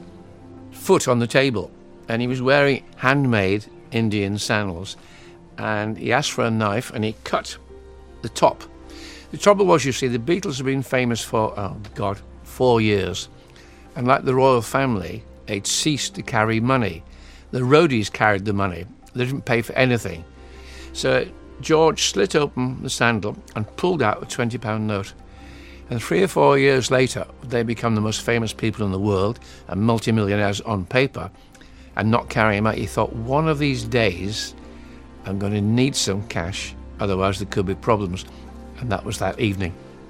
foot on the table, and he was wearing handmade Indian sandals. And he asked for a knife and he cut the top. The trouble was, you see, the Beatles have been famous for, oh God, four years. And like the royal family, they'd ceased to carry money. The roadies carried the money. They didn't pay for anything. So George slit open the sandal and pulled out a twenty pound note. And three or four years later, they become the most famous people in the world and multimillionaires on paper, and not carrying them out. He thought, one of these days, I'm going to need some cash, otherwise there could be problems. And that was that evening.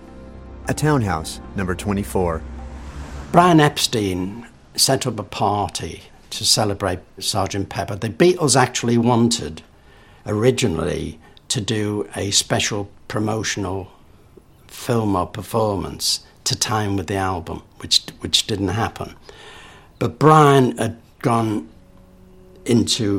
A townhouse, number twenty-four. Brian Epstein set up a party to celebrate Sergeant Pepper. The Beatles actually wanted, originally, to do a special promotional film or performance to time with the album, which which didn't happen. But Brian had gone into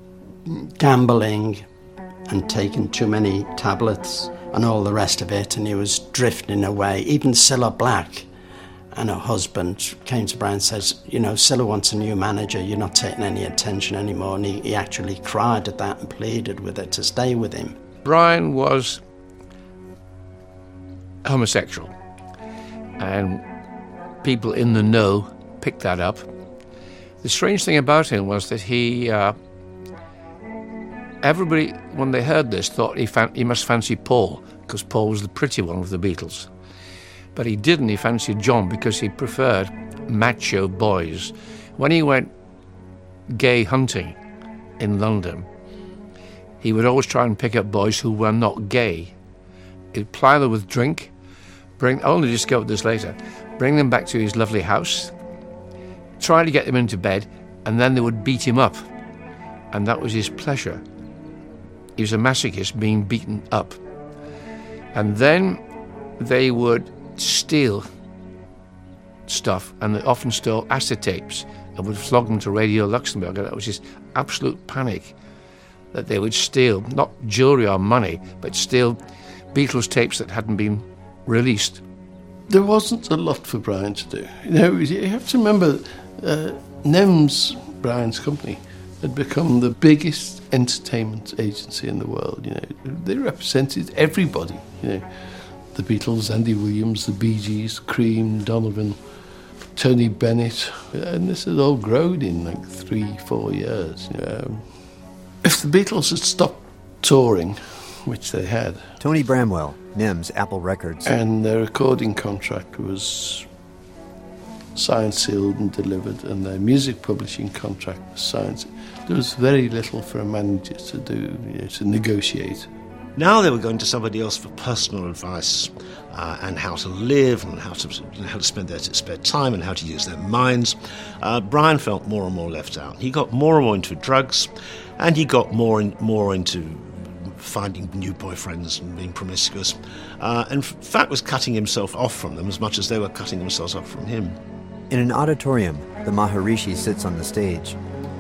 gambling and taken too many tablets and all the rest of it, and he was drifting away. Even Cilla Black and her husband came to Brian and says, you know, Cilla wants a new manager, you're not taking any attention anymore. And he, he actually cried at that and pleaded with her to stay with him. Brian was homosexual, and people in the know picked that up. The strange thing about him was that he, uh, everybody, when they heard this, thought he, fan- he must fancy Paul, because Paul was the pretty one of the Beatles. But he didn't, he fancied John because he preferred macho boys. When he went gay hunting in London, he would always try and pick up boys who were not gay. He'd ply them with drink, bring, I only discovered this later, bring them back to his lovely house, try to get them into bed, and then they would beat him up. And that was his pleasure. He was a masochist, being beaten up. And then they would steal stuff, and they often stole acetapes and would flog them to Radio Luxembourg. And that was his absolute panic, that they would steal, not jewellery or money, but steal Beatles tapes that hadn't been released. There wasn't a lot for Brian to do. You know, you have to remember, uh, N E M S, Brian's company, had become the biggest entertainment agency in the world. You know, they represented everybody. You know, the Beatles, Andy Williams, the Bee Gees, Cream, Donovan, Tony Bennett, and this had all grown in like three, four years. You know. If the Beatles had stopped touring, which they had, Tony Bramwell, N E M S, Apple Records, and their recording contract was signed, sealed, and delivered, and their music publishing contract was signed, there was very little for a manager to do, you know, to negotiate. Now they were going to somebody else for personal advice uh, and how to live and how to you know, how to spend their spare time and how to use their minds. Uh, Brian felt more and more left out. He got more and more into drugs, and he got more and more into finding new boyfriends and being promiscuous. Uh, and in fact was cutting himself off from them as much as they were cutting themselves off from him. In an auditorium, the Maharishi sits on the stage.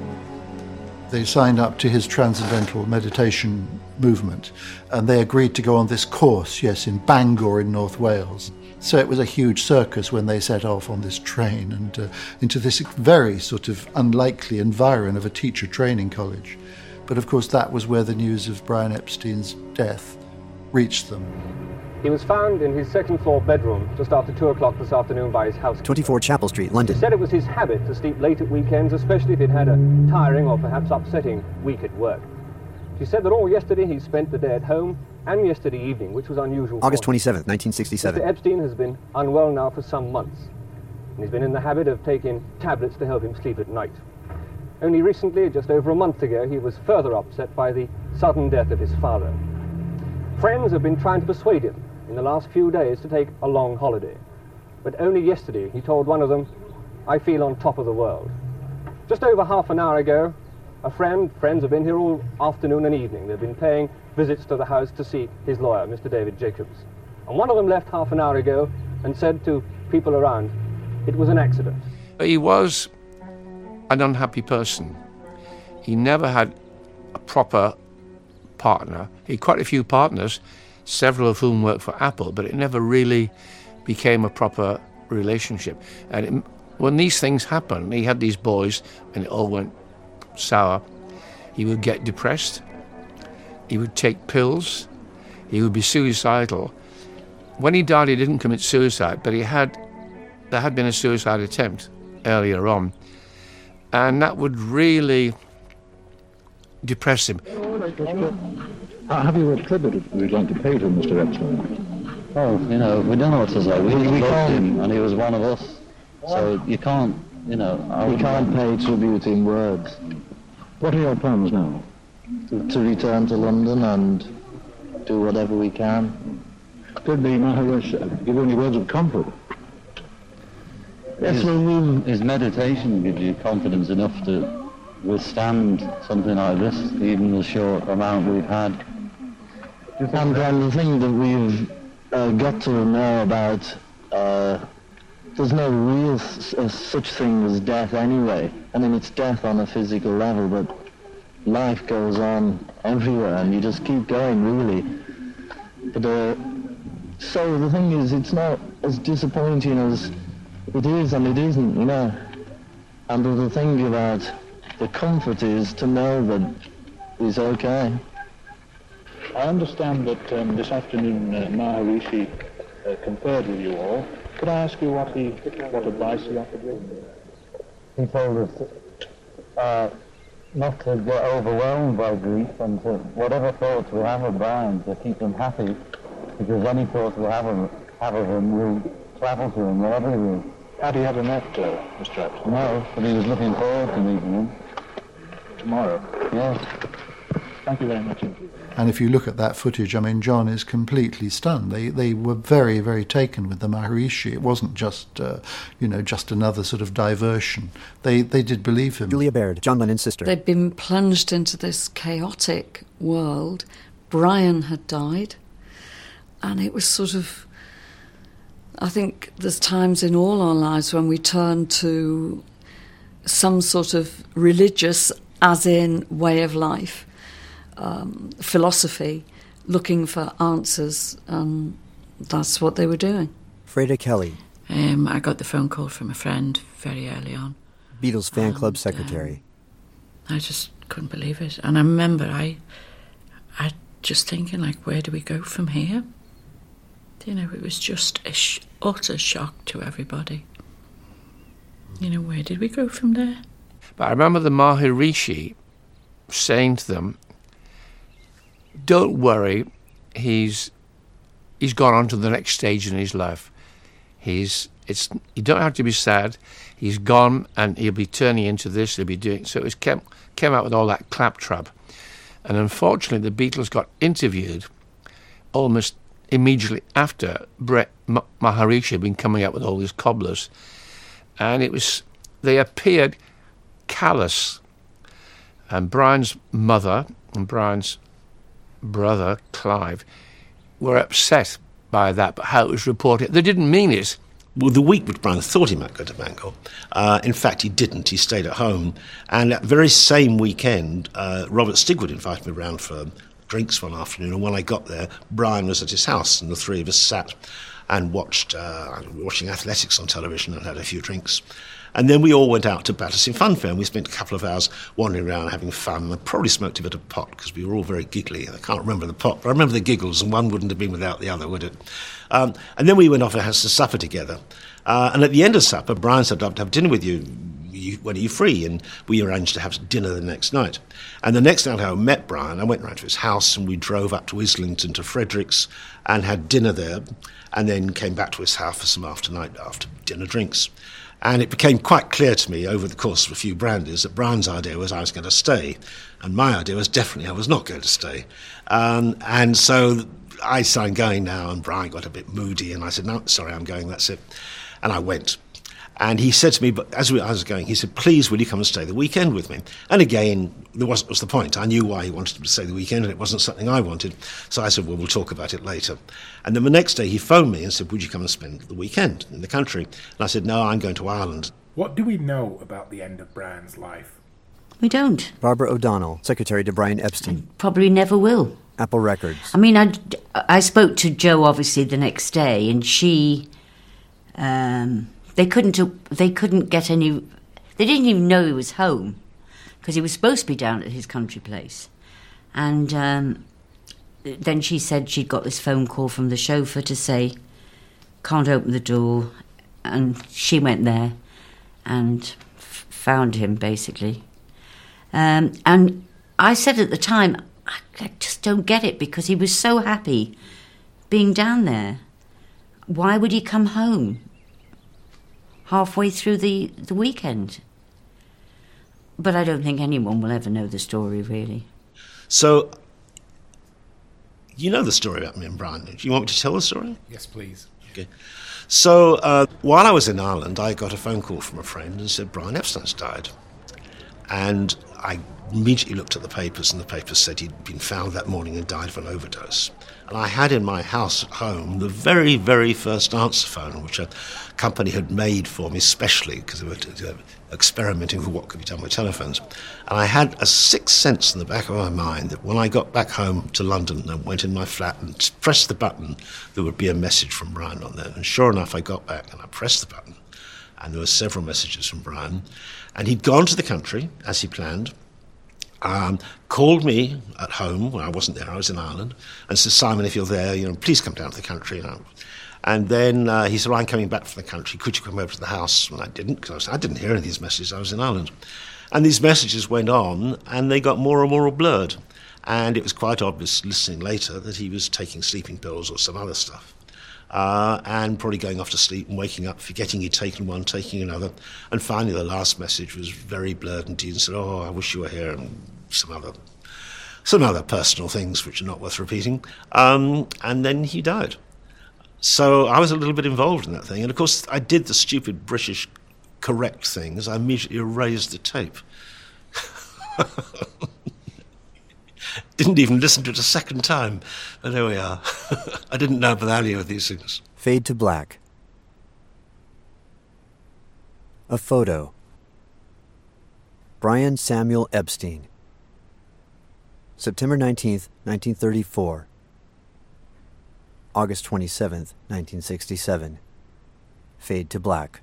They signed up to his transcendental meditation movement, and they agreed to go on this course, yes, in Bangor in North Wales. So it was a huge circus when they set off on this train and uh, into this very sort of unlikely environ of a teacher training college. But of course that was where the news of Brian Epstein's death reached them. He was found in his second floor bedroom just after two o'clock this afternoon by his housekeeper. twenty-four Chapel Street, London. He said it was his habit to sleep late at weekends, especially if he'd had a tiring or perhaps upsetting week at work. She said that all yesterday he spent the day at home and yesterday evening, which was unusual. August twenty-seventh, nineteen sixty-seven. Mister Epstein has been unwell now for some months, and he's been in the habit of taking tablets to help him sleep at night. Only recently, just over a month ago, he was further upset by the sudden death of his father. Friends have been trying to persuade him in the last few days to take a long holiday. But only yesterday he told one of them, "I feel on top of the world." Just over half an hour ago, a friend, friends have been here all afternoon and evening. They've been paying visits to the house to see his lawyer, Mister David Jacobs. And one of them left half an hour ago and said to people around, it was an accident. He was an unhappy person. He never had a proper partner. He had quite a few partners, several of whom worked for Apple, but it never really became a proper relationship. And it, when these things happen, he had these boys and it all went sour. He would get depressed. He would take pills. He would be suicidal. When he died, he didn't commit suicide, but he had there had been a suicide attempt earlier on, and that would really depress him. Uh, have you a tribute we'd like to pay to Mister Epstein? Oh, you know, we don't know what to say. We, we loved him, and he was one of us. So you can't, you know, we can't pay tribute in words. What are your plans now? To, to return to London and do whatever we can. Did the Maharishi give any words of comfort? Yes, well, his meditation gives you confidence enough to withstand something like this, even the short amount we've had. And then the thing that we've uh, got to know about, uh, there's no real s- uh, such thing as death anyway. I mean, it's death on a physical level, but life goes on everywhere, and you just keep going, really. But uh, so the thing is, it's not as disappointing as it is and it isn't, you know. And the thing about the comfort is to know that he's okay. I understand that um, this afternoon uh, Maharishi uh, conferred with you all. Could I ask you what he, what advice he offered you? He told us uh, not to get overwhelmed by grief and to, whatever thoughts we have of Brian, to keep them happy, because any thoughts we have of, have of him will travel to him wherever he is. Had he ever met uh, Mister Epstein? No, but he was looking forward to meeting him. Tomorrow? Yes. Thank you very much indeed. And if you look at that footage, I mean, John is completely stunned. They they were very, very taken with the Maharishi. It wasn't just, uh, you know, just another sort of diversion. They they did believe him. Julia Baird, John Lennon's sister. They'd been plunged into this chaotic world. Brian had died, and it was sort of, I think there's times in all our lives when we turn to some sort of religious, as in way of life, um, philosophy, looking for answers, and that's what they were doing. Freda Kelly. Um, I got the phone call from a friend very early on. Beatles fan and, club secretary. Um, I just couldn't believe it. And I remember I, I just thinking, like, where do we go from here? You know, it was just a sh- utter shock to everybody. You know, where did we go from there? But I remember the Maharishi saying to them, don't worry, he's he's gone on to the next stage in his life. He's it's you don't have to be sad. He's gone and he'll be turning into this, he'll be doing so it was came came out with all that claptrap. And unfortunately the Beatles got interviewed almost immediately after Brett Maharishi had been coming out with all these cobblers. And it was they appeared callous. And Brian's mother and Brian's brother, Clive, were upset by that, but how it was reported. They didn't mean it. Well, the week which Brian thought he might go to Bangor, uh, in fact, he didn't. He stayed at home. And that very same weekend, uh, Robert Stigwood invited me round for drinks one afternoon. And when I got there, Brian was at his house, and the three of us sat and watched uh, watching athletics on television and had a few drinks. And then we all went out to Battersea Fun Fair, and we spent a couple of hours wandering around having fun. I probably smoked a bit of pot because we were all very giggly. I can't remember the pot, but I remember the giggles, and one wouldn't have been without the other, would it? Um, and then we went off and had some supper together. Uh, and at the end of supper, Brian said, I'd love to have dinner with you. you. When are you free? And we arranged to have dinner the next night. And the next night I met Brian. I went round to his house, and we drove up to Islington to Fredericks and had dinner there, and then came back to his house for some after night after dinner drinks. And it became quite clear to me over the course of a few brandies that Brian's idea was I was going to stay, and my idea was definitely I was not going to stay. Um, and so I started going now, and Brian got a bit moody, and I said, no, sorry, I'm going, that's it. And I went. And he said to me, but as we, I was going, he said, please, will you come and stay the weekend with me? And again, there wasn't was the point. I knew why he wanted to stay the weekend, and it wasn't something I wanted. So I said, well, we'll talk about it later. And then the next day he phoned me and said, would you come and spend the weekend in the country? And I said, no, I'm going to Ireland. What do we know about the end of Brian's life? We don't. Barbara O'Donnell, secretary to Brian Epstein. Probably never will. Apple Records. I mean, I, I spoke to Jo, obviously, the next day, and she... Um, they couldn't they couldn't get any... They didn't even know he was home, because he was supposed to be down at his country place. And um, then she said she'd got this phone call from the chauffeur to say, can't open the door. And she went there and f- found him, basically. Um, and I said at the time, I, I just don't get it, because he was so happy being down there. Why would he come home halfway through the, the weekend? But I don't think anyone will ever know the story, really. So, you know the story about me and Brian. Do you want me to tell the story? Yes, please. Okay. So, uh, while I was in Ireland, I got a phone call from a friend and said, Brian Epstein's died. And I immediately looked at the papers, and the papers said he'd been found that morning and died of an overdose. And I had in my house at home the very, very first answer phone, which a company had made for me specially, because they were uh, experimenting with what could be done with telephones. And I had a sixth sense in the back of my mind that when I got back home to London and went in my flat and pressed the button, there would be a message from Brian on there. And sure enough, I got back and I pressed the button, and there were several messages from Brian. And he'd gone to the country, as he planned, Um, called me at home when I wasn't there, I was in Ireland, and said, Simon, if you're there, you know, please come down to the country. You know. And then uh, he said, well, I'm coming back from the country, could you come over to the house? And I didn't, because I, I didn't hear any of these messages, I was in Ireland. And these messages went on, and they got more and more blurred. And it was quite obvious, listening later, that he was taking sleeping pills or some other stuff. Uh, and probably going off to sleep and waking up, forgetting he'd taken one, taking another. And finally, the last message was very blurred and he said, oh, I wish you were here, and some other some other personal things which are not worth repeating. Um, and then he died. So I was a little bit involved in that thing. And, of course, I did the stupid British correct things. I immediately erased the tape. Didn't even listen to it a second time. But there we are. I didn't know the value of these things. Fade to black. A photo. Brian Samuel Epstein. September nineteenth, nineteen thirty-four. August twenty-seventh, nineteen sixty-seven. Fade to black.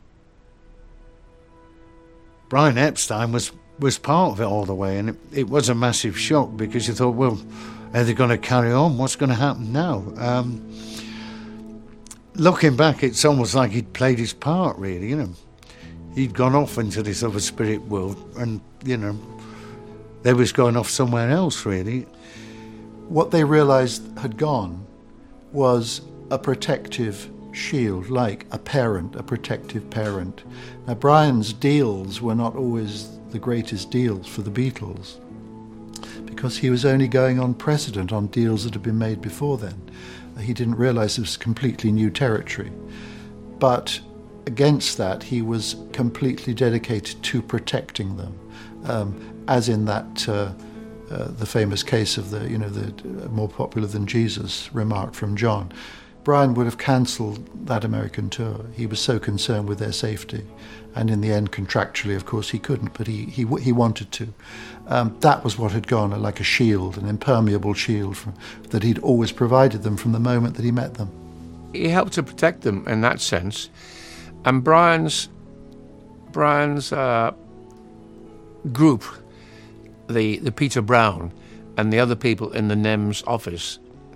Brian Epstein was, was part of it all the way, and it, it was a massive shock, because you thought, well, are they going to carry on? What's going to happen now? Um, looking back, it's almost like he'd played his part, really, you know. He'd gone off into this other spirit world, and, you know, they was going off somewhere else, really. What they realised had gone was a protective shield, like a parent, a protective parent. Now, Brian's deals were not always the greatest deals for the Beatles, because he was only going on precedent on deals that had been made before then. He didn't realise it was completely new territory. But against that, he was completely dedicated to protecting them, um, as in that uh, uh, the famous case of the, you know, the uh, more popular than Jesus remark from John. Brian would have cancelled that American tour. He was so concerned with their safety. And in the end, contractually, of course, he couldn't, but he he, he wanted to. Um, that was what had gone, like a shield, an impermeable shield from, that he'd always provided them from the moment that he met them. He helped to protect them in that sense. And Brian's, Brian's uh, group, the, the Peter Brown and the other people in the N E M S office,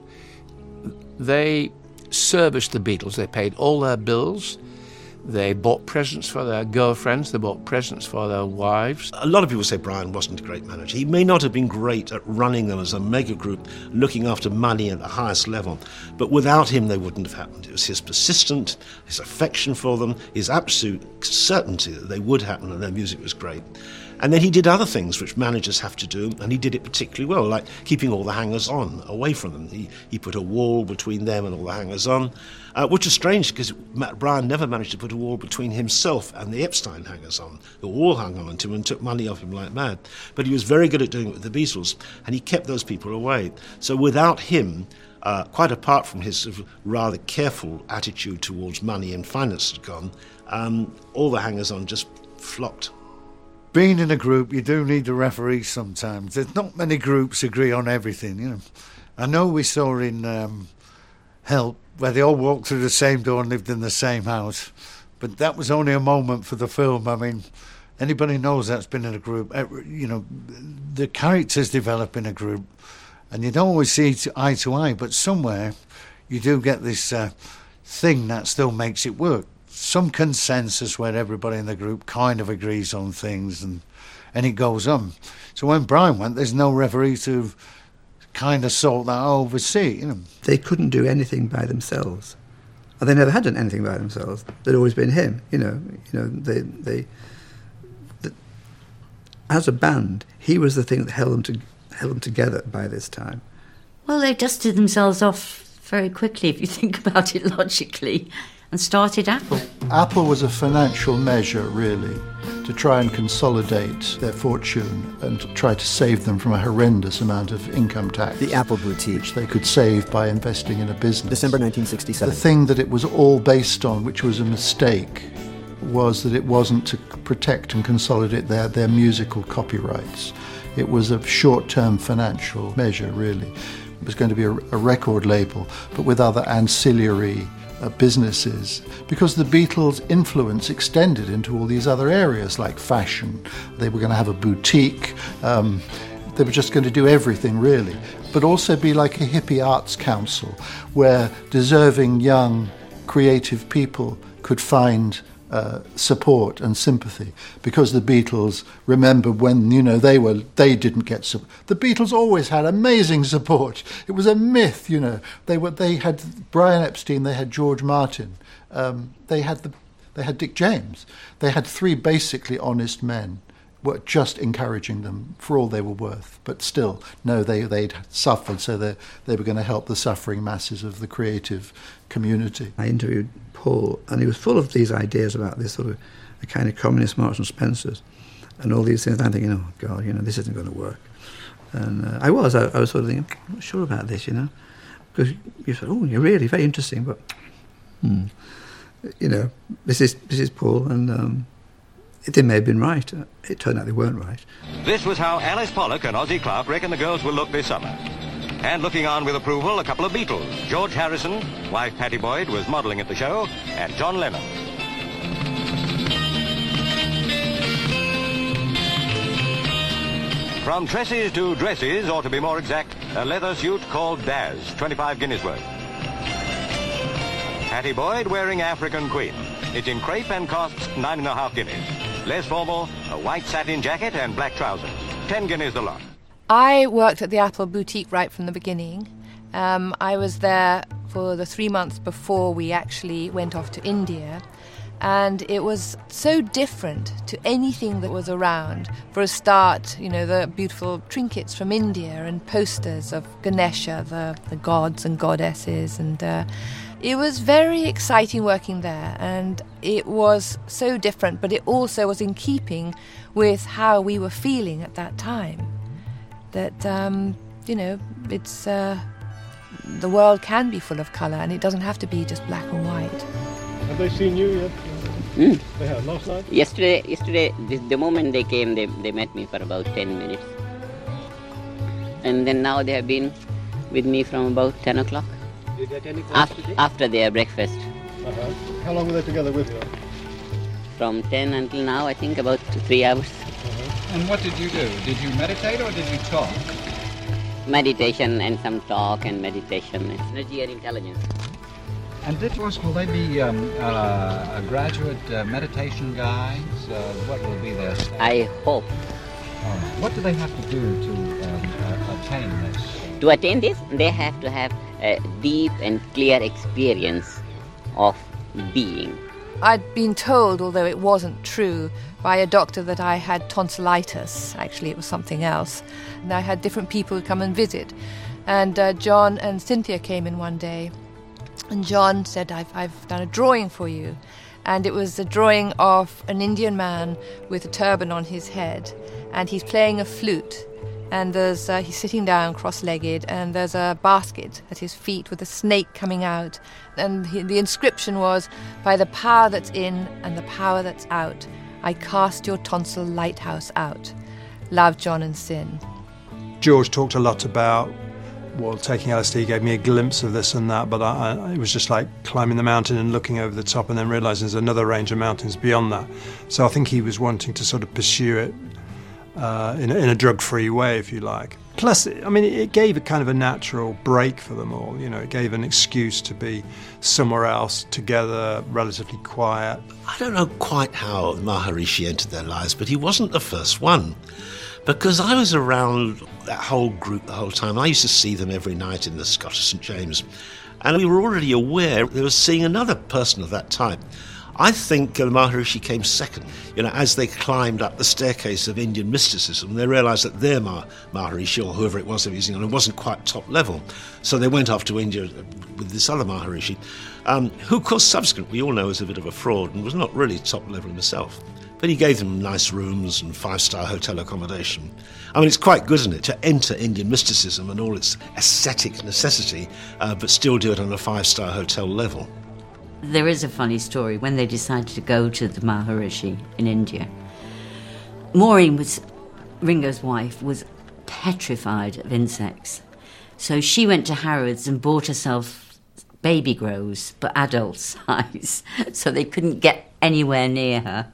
they serviced the Beatles. They paid all their bills. They bought presents for their girlfriends. They bought presents for their wives. A lot of people say Brian wasn't a great manager. He may not have been great at running them as a mega group, looking after money at the highest level, but without him they wouldn't have happened. It was his persistence, his affection for them, his absolute certainty that they would happen and their music was great. And then he did other things which managers have to do, and he did it particularly well, like keeping all the hangers-on away from them. He, he put a wall between them and all the hangers-on, uh, which is strange because Brian never managed to put a wall between himself and the Epstein hangers-on, who all hung on to him and took money off him like mad. But he was very good at doing it with the Beatles, and he kept those people away. So without him, uh, quite apart from his sort of rather careful attitude towards money and finance had gone, um, all the hangers-on just flopped. Being in a group, you do need a referee sometimes. There's not many groups agree on everything, you know. I know we saw in um, Help, where they all walked through the same door and lived in the same house, but that was only a moment for the film. I mean, anybody knows that's been in a group. You know, the characters develop in a group, and you don't always see eye to eye, but somewhere you do get this uh, thing that still makes it work. Some consensus where everybody in the group kind of agrees on things, and and it goes on. So when Brian went, there's no referee to kind of sort that oversee, you know. They couldn't do anything by themselves. And they never had done anything by themselves. There'd always been him, you know. You know, they they the, as a band, he was the thing that held them to held them together by this time. Well, they dusted themselves off very quickly if you think about it logically, and started Apple. Apple was a financial measure, really, to try and consolidate their fortune and to try to save them from a horrendous amount of income tax. The Apple Boutique. Which they could save by investing in a business. December nineteen sixty-seven. The thing that it was all based on, which was a mistake, was that it wasn't to protect and consolidate their, their musical copyrights. It was a short-term financial measure, really. It was going to be a, a record label, but with other ancillary Uh, businesses, because the Beatles' influence extended into all these other areas like fashion. They were going to have a boutique. Um, they were just going to do everything, really, but also be like a hippie arts council where deserving young creative people could find uh, support and sympathy, because the Beatles, remember when, you know, they were they didn't get support. The Beatles always had amazing support. It was a myth, you know. They were they had Brian Epstein, they had George Martin, um, they had the they had Dick James. They had three basically honest men, were just encouraging them for all they were worth. But still, no, they they'd suffered, so they they were going to help the suffering masses of the creative community. I interviewed Paul, and he was full of these ideas about this sort of a kind of communist Marks and Spencers and all these things. I'm thinking, oh God, you know, this isn't going to work. And uh, I was, I, I was sort of thinking, I'm not sure about this, you know, because you said, oh, you're really very interesting, but hmm, you know, this is this is Paul, and um, they may have been right. It turned out they weren't right. This was how Alice Pollock and Ozzie Clark reckon the girls will look this summer. And looking on with approval, a couple of Beatles. George Harrison, wife Pattie Boyd was modelling at the show, and John Lennon. From tresses to dresses, or to be more exact, a leather suit called Daz, twenty-five guineas worth. Pattie Boyd wearing African Queen. It's in crepe and costs nine and a half guineas. Less formal, a white satin jacket and black trousers. Ten guineas the lot. I worked at the Apple Boutique right from the beginning. Um, I was there for the three months before we actually went off to India. And it was so different to anything that was around. For a start, you know, the beautiful trinkets from India and posters of Ganesha, the, the gods and goddesses. And uh, it was very exciting working there. And it was so different, but it also was in keeping with how we were feeling at that time. that, um, you know, it's uh, the world can be full of colour and it doesn't have to be just black and white. Have they seen you yet? Mm. They have, last night? Yesterday, yesterday, this, the moment they came, they, they met me for about ten minutes. And then now they have been with me from about ten o'clock. Did you get any calls after, today? after their breakfast. Uh-huh. How long were they together with you? From ten until now, I think about three hours. Uh-huh. And what did you do? Did you meditate or did you talk? Meditation and some talk and meditation. It's energy and intelligence. And this was, will they be um, uh, a graduate uh, meditation guides? Uh, what will be their status? I hope. Uh, what do they have to do to um, uh, attain this? To attain this, they have to have a deep and clear experience of being. I'd been told, although it wasn't true, by a doctor that I had tonsillitis. Actually, it was something else. And I had different people come and visit. And uh, John and Cynthia came in one day. And John said, I've, I've done a drawing for you. And it was a drawing of an Indian man with a turban on his head. And he's playing a flute. And there's uh, he's sitting down cross-legged, and there's a basket at his feet with a snake coming out. And he, the inscription was, by the power that's in and the power that's out, I cast your tonsil lighthouse out. Love, John and Sin. George talked a lot about, well, taking L S D gave me a glimpse of this and that, but I, I, it was just like climbing the mountain and looking over the top and then realising there's another range of mountains beyond that. So I think he was wanting to sort of pursue it uh, in, a, in a drug-free way, if you like. Plus, I mean, it gave a kind of a natural break for them all. You know, it gave an excuse to be somewhere else, together, relatively quiet. I don't know quite how Maharishi entered their lives, but he wasn't the first one. Because I was around that whole group the whole time. I used to see them every night in the Scottish St James. And we were already aware they were seeing another person of that type. I think uh, Maharishi came second. You know, as they climbed up the staircase of Indian mysticism, they realised that their Mah- Maharishi, or whoever it was they were using, it wasn't quite top level. So they went off to India with this other Maharishi, um, who, of course, subsequently we all know is a bit of a fraud and was not really top level himself. But he gave them nice rooms and five-star hotel accommodation. I mean, it's quite good, isn't it, to enter Indian mysticism and all its ascetic necessity, uh, but still do it on a five-star hotel level. There is a funny story. When they decided to go to the Maharishi in India, Maureen, was Ringo's wife, was petrified of insects. So she went to Harrods and bought herself baby grows, but adult size, so they couldn't get anywhere near her.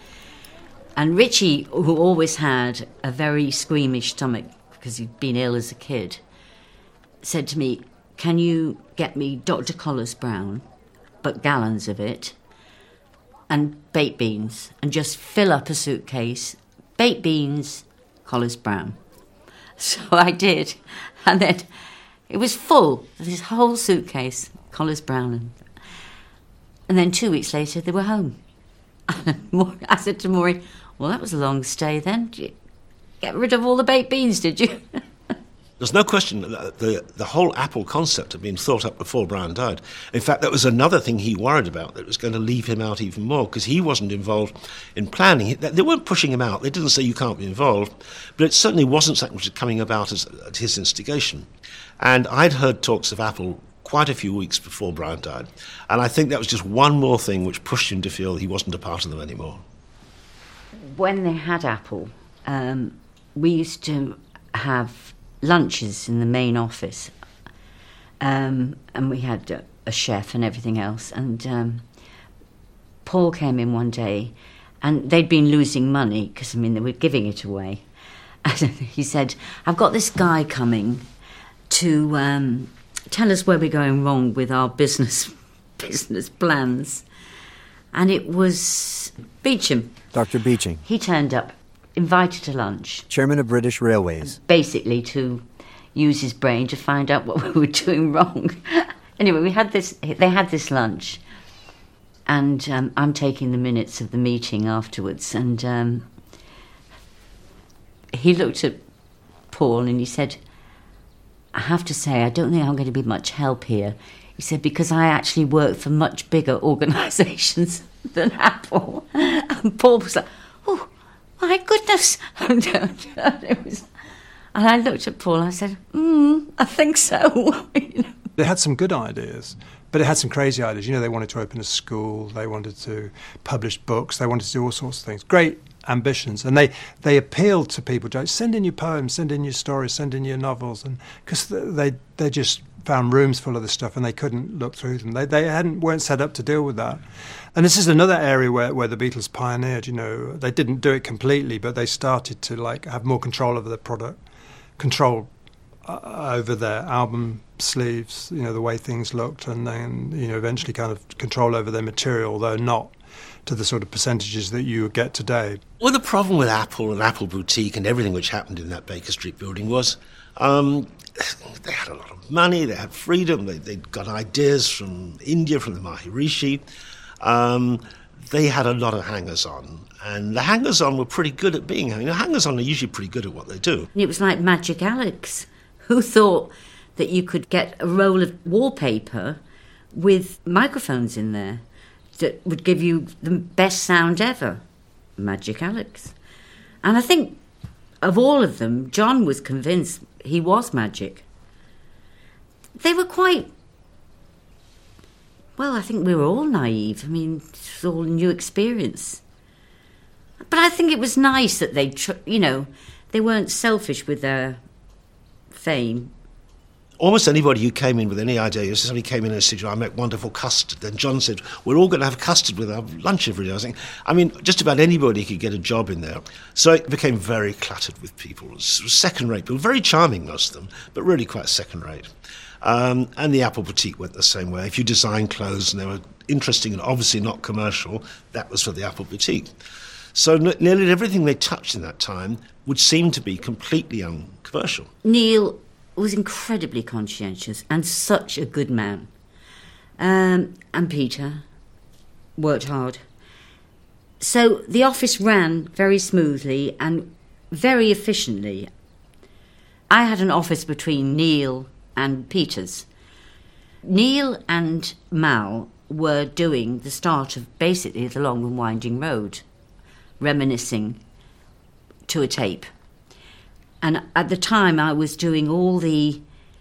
And Richie, who always had a very squeamish stomach because he'd been ill as a kid, said to me, can you get me Doctor Collis Brown, but gallons of it, and baked beans, and just fill up a suitcase, baked beans, Collis Brown. So I did, and then it was full, this whole suitcase, Collis Brown. And then two weeks later, they were home. I said to Maureen, well, that was a long stay then. Did you get rid of all the baked beans, did you? There's no question that the, the whole Apple concept had been thought up before Brian died. In fact, that was another thing he worried about, that was going to leave him out even more, because he wasn't involved in planning. They weren't pushing him out. They didn't say you can't be involved, but it certainly wasn't something which was coming about as, at his instigation. And I'd heard talks of Apple quite a few weeks before Brian died, and I think that was just one more thing which pushed him to feel he wasn't a part of them anymore. When they had Apple, um, we used to have lunches in the main office, um, and we had a, a chef and everything else, and um, Paul came in one day, and they'd been losing money because, I mean, they were giving it away, and he said, I've got this guy coming to um, tell us where we're going wrong with our business business plans. And it was Beecham. Doctor Beeching. He turned up, invited to lunch. Chairman of British Railways. Basically to use his brain to find out what we were doing wrong. Anyway, we had this. They had this lunch, and um, I'm taking the minutes of the meeting afterwards. And um, he looked at Paul and he said, I have to say, I don't think I'm going to be much help here. He said, because I actually work for much bigger organisations than Apple. And Paul was like, oh, my goodness. it was, And I looked at Paul and I said, mm, I think so. You know? They had some good ideas, but it had some crazy ideas. You know, they wanted to open a school, they wanted to publish books, they wanted to do all sorts of things. Great ambitions. And they, they appealed to people, to send in your poems, send in your stories, send in your novels. And because they, they just found rooms full of this stuff and they couldn't look through them. They, they hadn't, weren't set up to deal with that. And this is another area where, where the Beatles pioneered, you know. They didn't do it completely, but they started to, like, have more control over the product, control uh, over their album sleeves, you know, the way things looked, and then, you know, eventually kind of control over their material, though not to the sort of percentages that you get today. Well, the problem with Apple and Apple Boutique and everything which happened in that Baker Street building was um, they had a lot of money, they had freedom, they, they'd got ideas from India, from the Maharishi. Um, they had a lot of hangers-on, and the hangers-on were pretty good at being, you know, hangers-on are usually pretty good at what they do. It was like Magic Alex. Who thought that you could get a roll of wallpaper with microphones in there that would give you the best sound ever? Magic Alex. And I think of all of them, John was convinced he was magic. They were quite, well, I think we were all naive. I mean, it was all a new experience. But I think it was nice that they, tr- you know, they weren't selfish with their fame. Almost anybody who came in with any idea, if somebody came in and said, I make wonderful custard, then John said, we're all going to have custard with our lunch every day. I think, I mean, just about anybody could get a job in there. So it became very cluttered with people. It was second-rate people, very charming, most of them, but really quite second-rate. Um, and the Apple Boutique went the same way. If you designed clothes and they were interesting and obviously not commercial, that was for the Apple Boutique. So n- nearly everything they touched in that time would seem to be completely uncontroversial. Neil was incredibly conscientious and such a good man. Um, and Peter worked hard. So the office ran very smoothly and very efficiently. I had an office between Neil and Peter's. Neil and Mal were doing the start of basically The Long and Winding Road, reminiscing to a tape. And at the time, I was doing all the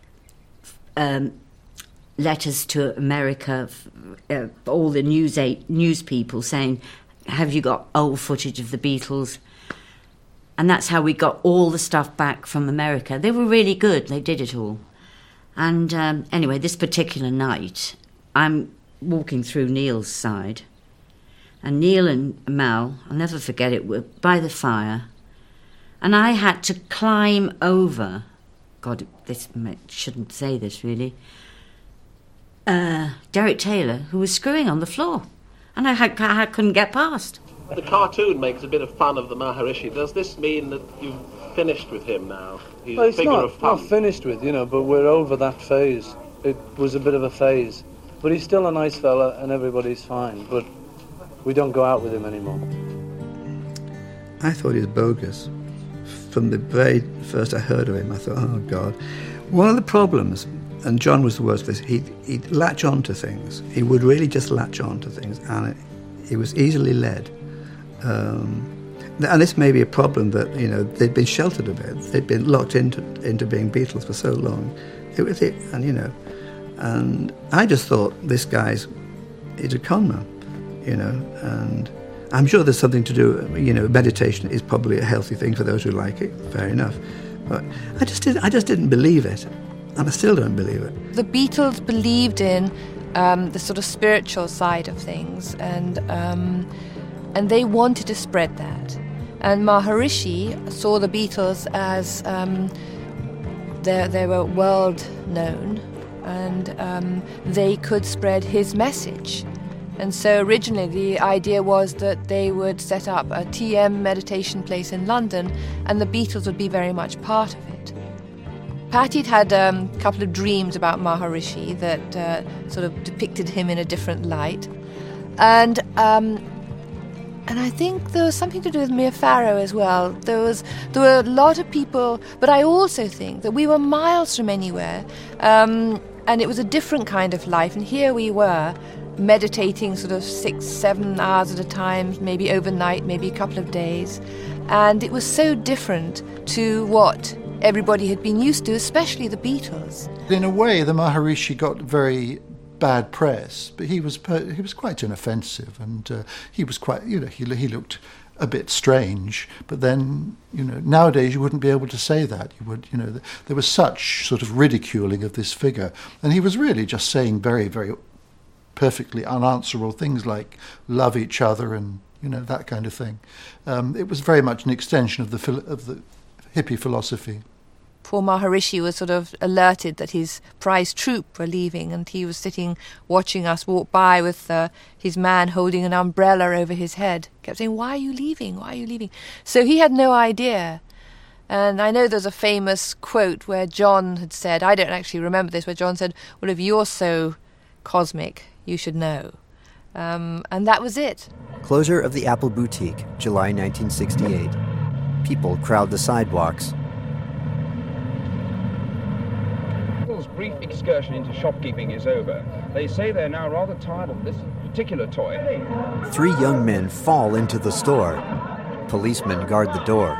um, letters to America, uh, all the news eight, news people saying, have you got old footage of the Beatles? And that's how we got all the stuff back from America. They were really good. They did it all. And um, anyway, this particular night, I'm walking through Neil's side, and Neil and Mal, I'll never forget it, were by the fire. And I had to climb over, God, this shouldn't say this really, uh, Derek Taylor, who was screwing on the floor. And I, had, I couldn't get past. The cartoon makes a bit of fun of the Maharishi. Does this mean that you've finished with him now? He's well, a it's figure not, of fun. not finished with, you know, but we're over that phase. It was a bit of a phase. But he's still a nice fella and everybody's fine. But we don't go out with him anymore. I thought he was bogus. From the very first I heard of him, I thought, oh, God. One of the problems, and John was the worst for this, he'd, he'd latch on to things. He would really just latch on to things, and it, he was easily led. Um, and this may be a problem that, you know, they'd been sheltered a bit. They'd been locked into into being Beatles for so long. It was it, and, you know, and I just thought, this guy's, he's a con man, you know, and I'm sure there's something to do, you know, meditation is probably a healthy thing for those who like it, fair enough. But I just didn't, I just didn't believe it, and I still don't believe it. The Beatles believed in um, the sort of spiritual side of things, and um, and they wanted to spread that. And Maharishi saw the Beatles as um, they, they were world known, and um, they could spread his message. And so originally the idea was that they would set up a T M meditation place in London, and the Beatles would be very much part of it. Patty'd had um, a couple of dreams about Maharishi that uh, sort of depicted him in a different light. And um, and I think there was something to do with Mia Farrow as well. There was there were a lot of people, but I also think that we were miles from anywhere, um, and it was a different kind of life. And here we were, meditating sort of six, seven hours at a time, maybe overnight, maybe a couple of days. And it was so different to what everybody had been used to, especially the Beatles. In a way, the Maharishi got very bad press, but he was per- he was quite inoffensive, and uh, he was quite, you know, he he looked a bit strange. But then, you know, nowadays you wouldn't be able to say that. You would, you know, there was such sort of ridiculing of this figure, and he was really just saying very, very perfectly unanswerable things like love each other and, you know, that kind of thing. Um, it was very much an extension of the phil- of the hippie philosophy. Poor Maharishi was sort of alerted that his prize troop were leaving, and he was sitting watching us walk by with uh, his man holding an umbrella over his head. Kept saying, "Why are you leaving? Why are you leaving?" So he had no idea. And I know there's a famous quote where John had said, I don't actually remember this, where John said, "Well, if you're so cosmic, you should know." Um, and that was it. Closure of the Apple Boutique, July nineteen sixty-eight. People crowd the sidewalks. Brief excursion into shopkeeping is over. They say they're now rather tired of this particular toy. Three young men fall into the store. Policemen guard the door.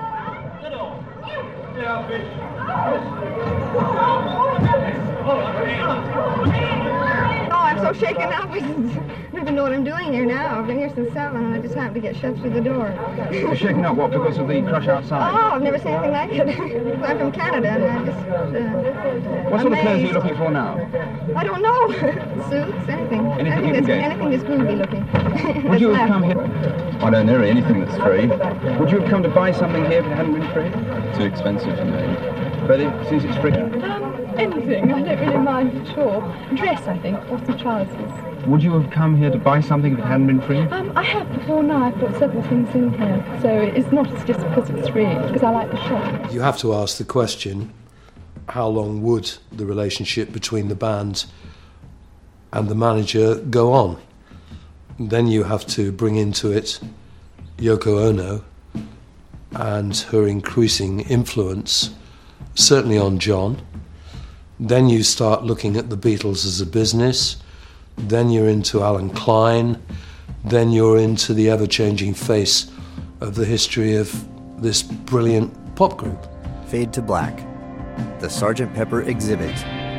Oh, I'm so shaken up. I don't even know what I'm doing here now. I've been here since seven, and I just happened to get shoved through the door. You're shaken up, what, because of the crush outside? Oh, I've never seen anything like it. I'm from Canada, and I just... Uh, what sort amazed. of clothes are you looking for now? I don't know. Suits, anything. Anything anything, you that's, can get. anything that's groovy looking. Would you have left. come here? I don't know anything that's free. Would you have come to buy something here if it hadn't been free? Too expensive for me. But if, since it's free... Um, anything. I don't really mind at all. Dress, I think, or some trousers. Would you have come here to buy something if it hadn't been free? Um, I have before now. I've bought several things in here. So it's not just because it's free, it's because I like the shop. You have to ask the question, how long would the relationship between the band and the manager go on? Then you have to bring into it Yoko Ono and her increasing influence, certainly on John. Then you start looking at the Beatles as a business. Then you're into Alan Klein. Then you're into the ever-changing face of the history of this brilliant pop group. Fade to black. The Sergeant Pepper exhibit.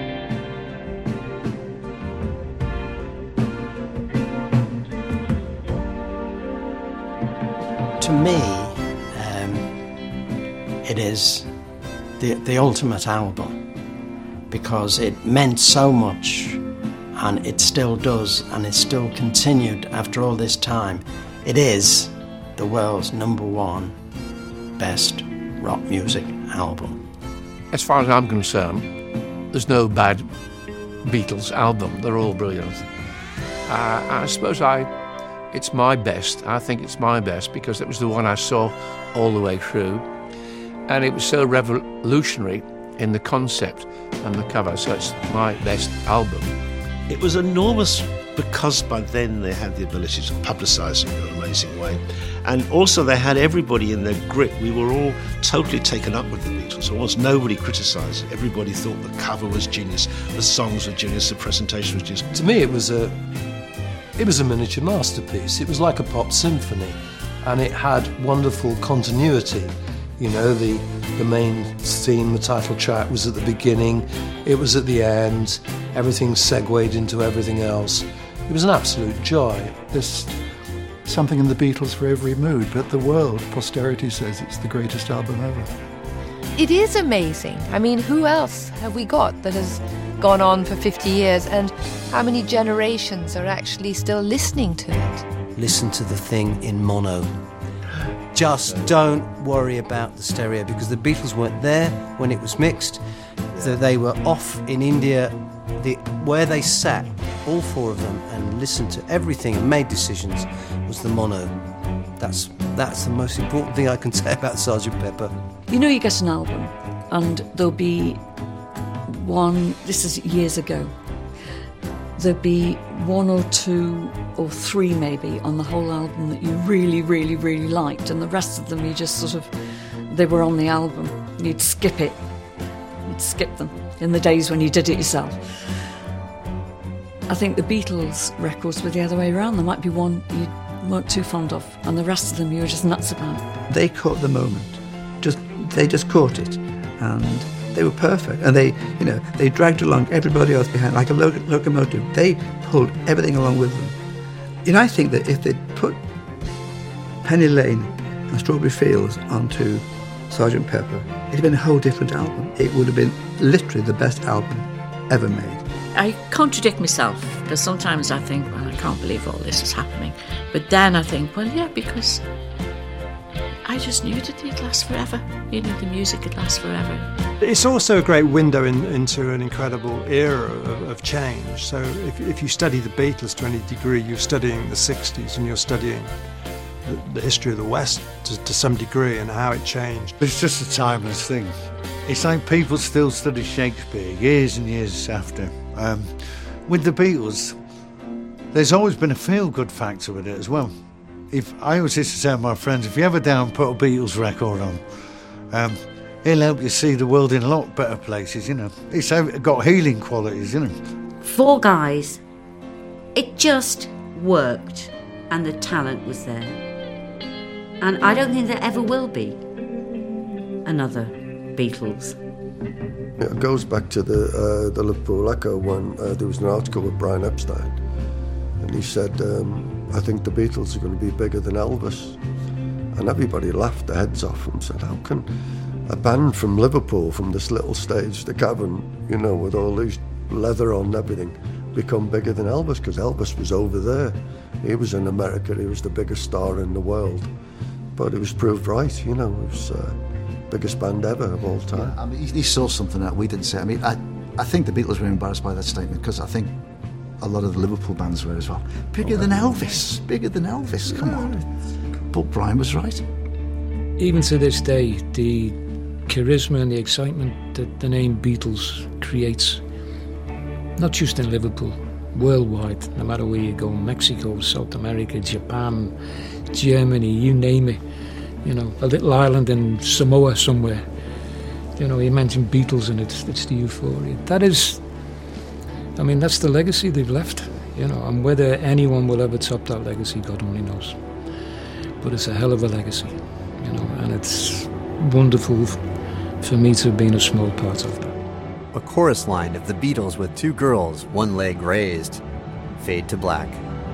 To me, um, it is the, the ultimate album because it meant so much, and it still does, and it's still continued after all this time. It is the world's number one best rock music album. As far as I'm concerned, there's no bad Beatles album. They're all brilliant. Uh, I suppose I, it's my best. I think it's my best because it was the one I saw all the way through, and it was so revolutionary in the concept and the cover, so it's my best album. It was enormous because by then they had the ability to publicise it in an amazing way. And also they had everybody in their grip. We were all totally taken up with the Beatles. Almost nobody criticised it. Everybody thought the cover was genius, the songs were genius, the presentation was genius. To me it was a it was a miniature masterpiece. It was like a pop symphony, and it had wonderful continuity. You know, the the main theme, the title track was at the beginning, it was at the end, everything segued into everything else. It was an absolute joy. There's something in the Beatles for every mood, but the world, posterity says it's the greatest album ever. It is amazing. I mean, who else have we got that has gone on for fifty years, and how many generations are actually still listening to it? Listen to the thing in mono. Just don't worry about the stereo, because the Beatles weren't there when it was mixed. So they were off in India, the, where they sat, all four of them, and listened to everything and made decisions, was the mono. That's that's the most important thing I can say about Sergeant Pepper. You know, you get an album, and there'll be one, this is years ago, there'll be one or two or three maybe on the whole album that you really, really, really liked, and the rest of them you just sort of, they were on the album. You'd skip it. You'd skip them in the days when you did it yourself. I think the Beatles records were the other way around. There might be one you weren't too fond of, and the rest of them you were just nuts about. They caught the moment. Just they just caught it, and they were perfect. And they, you know, they dragged along everybody else behind like a lo- locomotive. They pulled everything along with them. And I think that if they'd put Penny Lane and Strawberry Fields onto Sergeant Pepper, it'd have been a whole different album. It would have been literally the best album ever made. I contradict myself, because sometimes I think, well, I can't believe all this is happening. But then I think, well, yeah, because I just knew that it'd last forever. You know, the music would last forever. It's also a great window in, into an incredible era of, of change. So if, if you study the Beatles to any degree, you're studying the sixties and you're studying the, the history of the West to, to some degree and how it changed. It's just a timeless thing. It's like people still study Shakespeare years and years after. Um, with the Beatles, there's always been a feel-good factor with it as well. If I always used to say to my friends, if you ever down put a Beatles record on, um, it'll help you see the world in a lot better places, you know. It's got healing qualities, you know. Four guys. It just worked, and the talent was there. And I don't think there ever will be another Beatles. It goes back to the uh, the Liverpool Echo when uh, there was an article with Brian Epstein, and he said, um, I think the Beatles are going to be bigger than Elvis. And everybody laughed their heads off and said, how can a band from Liverpool, from this little stage, the Cavern, you know, with all these leather on and everything, become bigger than Elvis? Because Elvis was over there. He was in America, he was the biggest star in the world. But it was proved right, you know, it was uh, biggest band ever of all time. Yeah, I mean, he, he saw something that we didn't see. I mean, I, I think the Beatles were embarrassed by that statement, because I think a lot of the Liverpool bands were as well. Bigger than Elvis, bigger than Elvis, come on. But Brian was right. Even to this day, the charisma and the excitement that the name Beatles creates, not just in Liverpool, worldwide, no matter where you go, Mexico, South America, Japan, Germany, you name it. You know, a little island in Samoa somewhere. You know, you mentioned Beatles and it's, it's the euphoria. That is, I mean, that's the legacy they've left, you know, and whether anyone will ever top that legacy, God only knows. But it's a hell of a legacy, you know, and it's wonderful for me to have been a small part of that. A chorus line of the Beatles with two girls, one leg raised. Fade to black.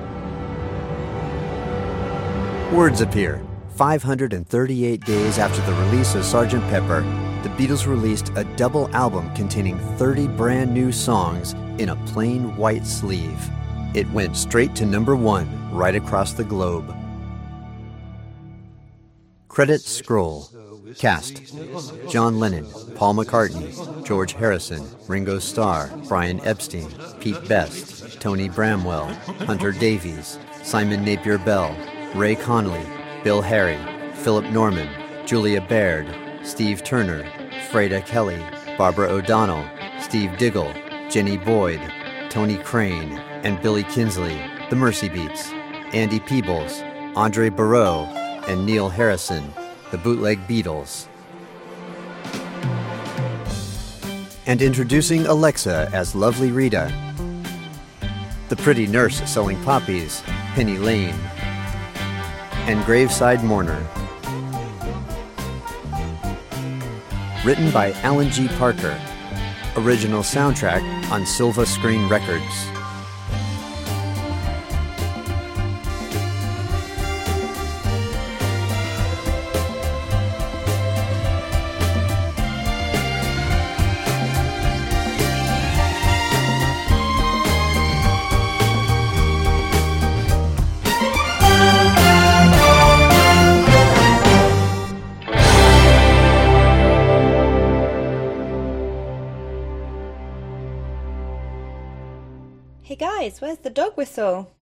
Words appear. five hundred thirty-eight days after the release of Sergeant Pepper, the Beatles released a double album containing thirty brand new songs in a plain white sleeve. It went straight to number one right across the globe. Credits scroll. Cast: John Lennon, Paul McCartney, George Harrison, Ringo Starr, Brian Epstein, Pete Best, Tony Bramwell, Hunter Davies, Simon Napier Bell, Ray Connolly, Bill Harry, Philip Norman, Julia Baird, Steve Turner, Freda Kelly, Barbara O'Donnell, Steve Diggle, Jenny Boyd, Tony Crane, and Billy Kinsley, The Mercy Beats, Andy Peebles, Andre Barreau, and Neil Harrison, The Bootleg Beatles. And introducing Alexa as Lovely Rita, the pretty nurse selling poppies, Penny Lane, and Graveside Mourner. Written by Alan G. Parker. Original soundtrack on Silva Screen Records. Hey guys, where's the dog whistle?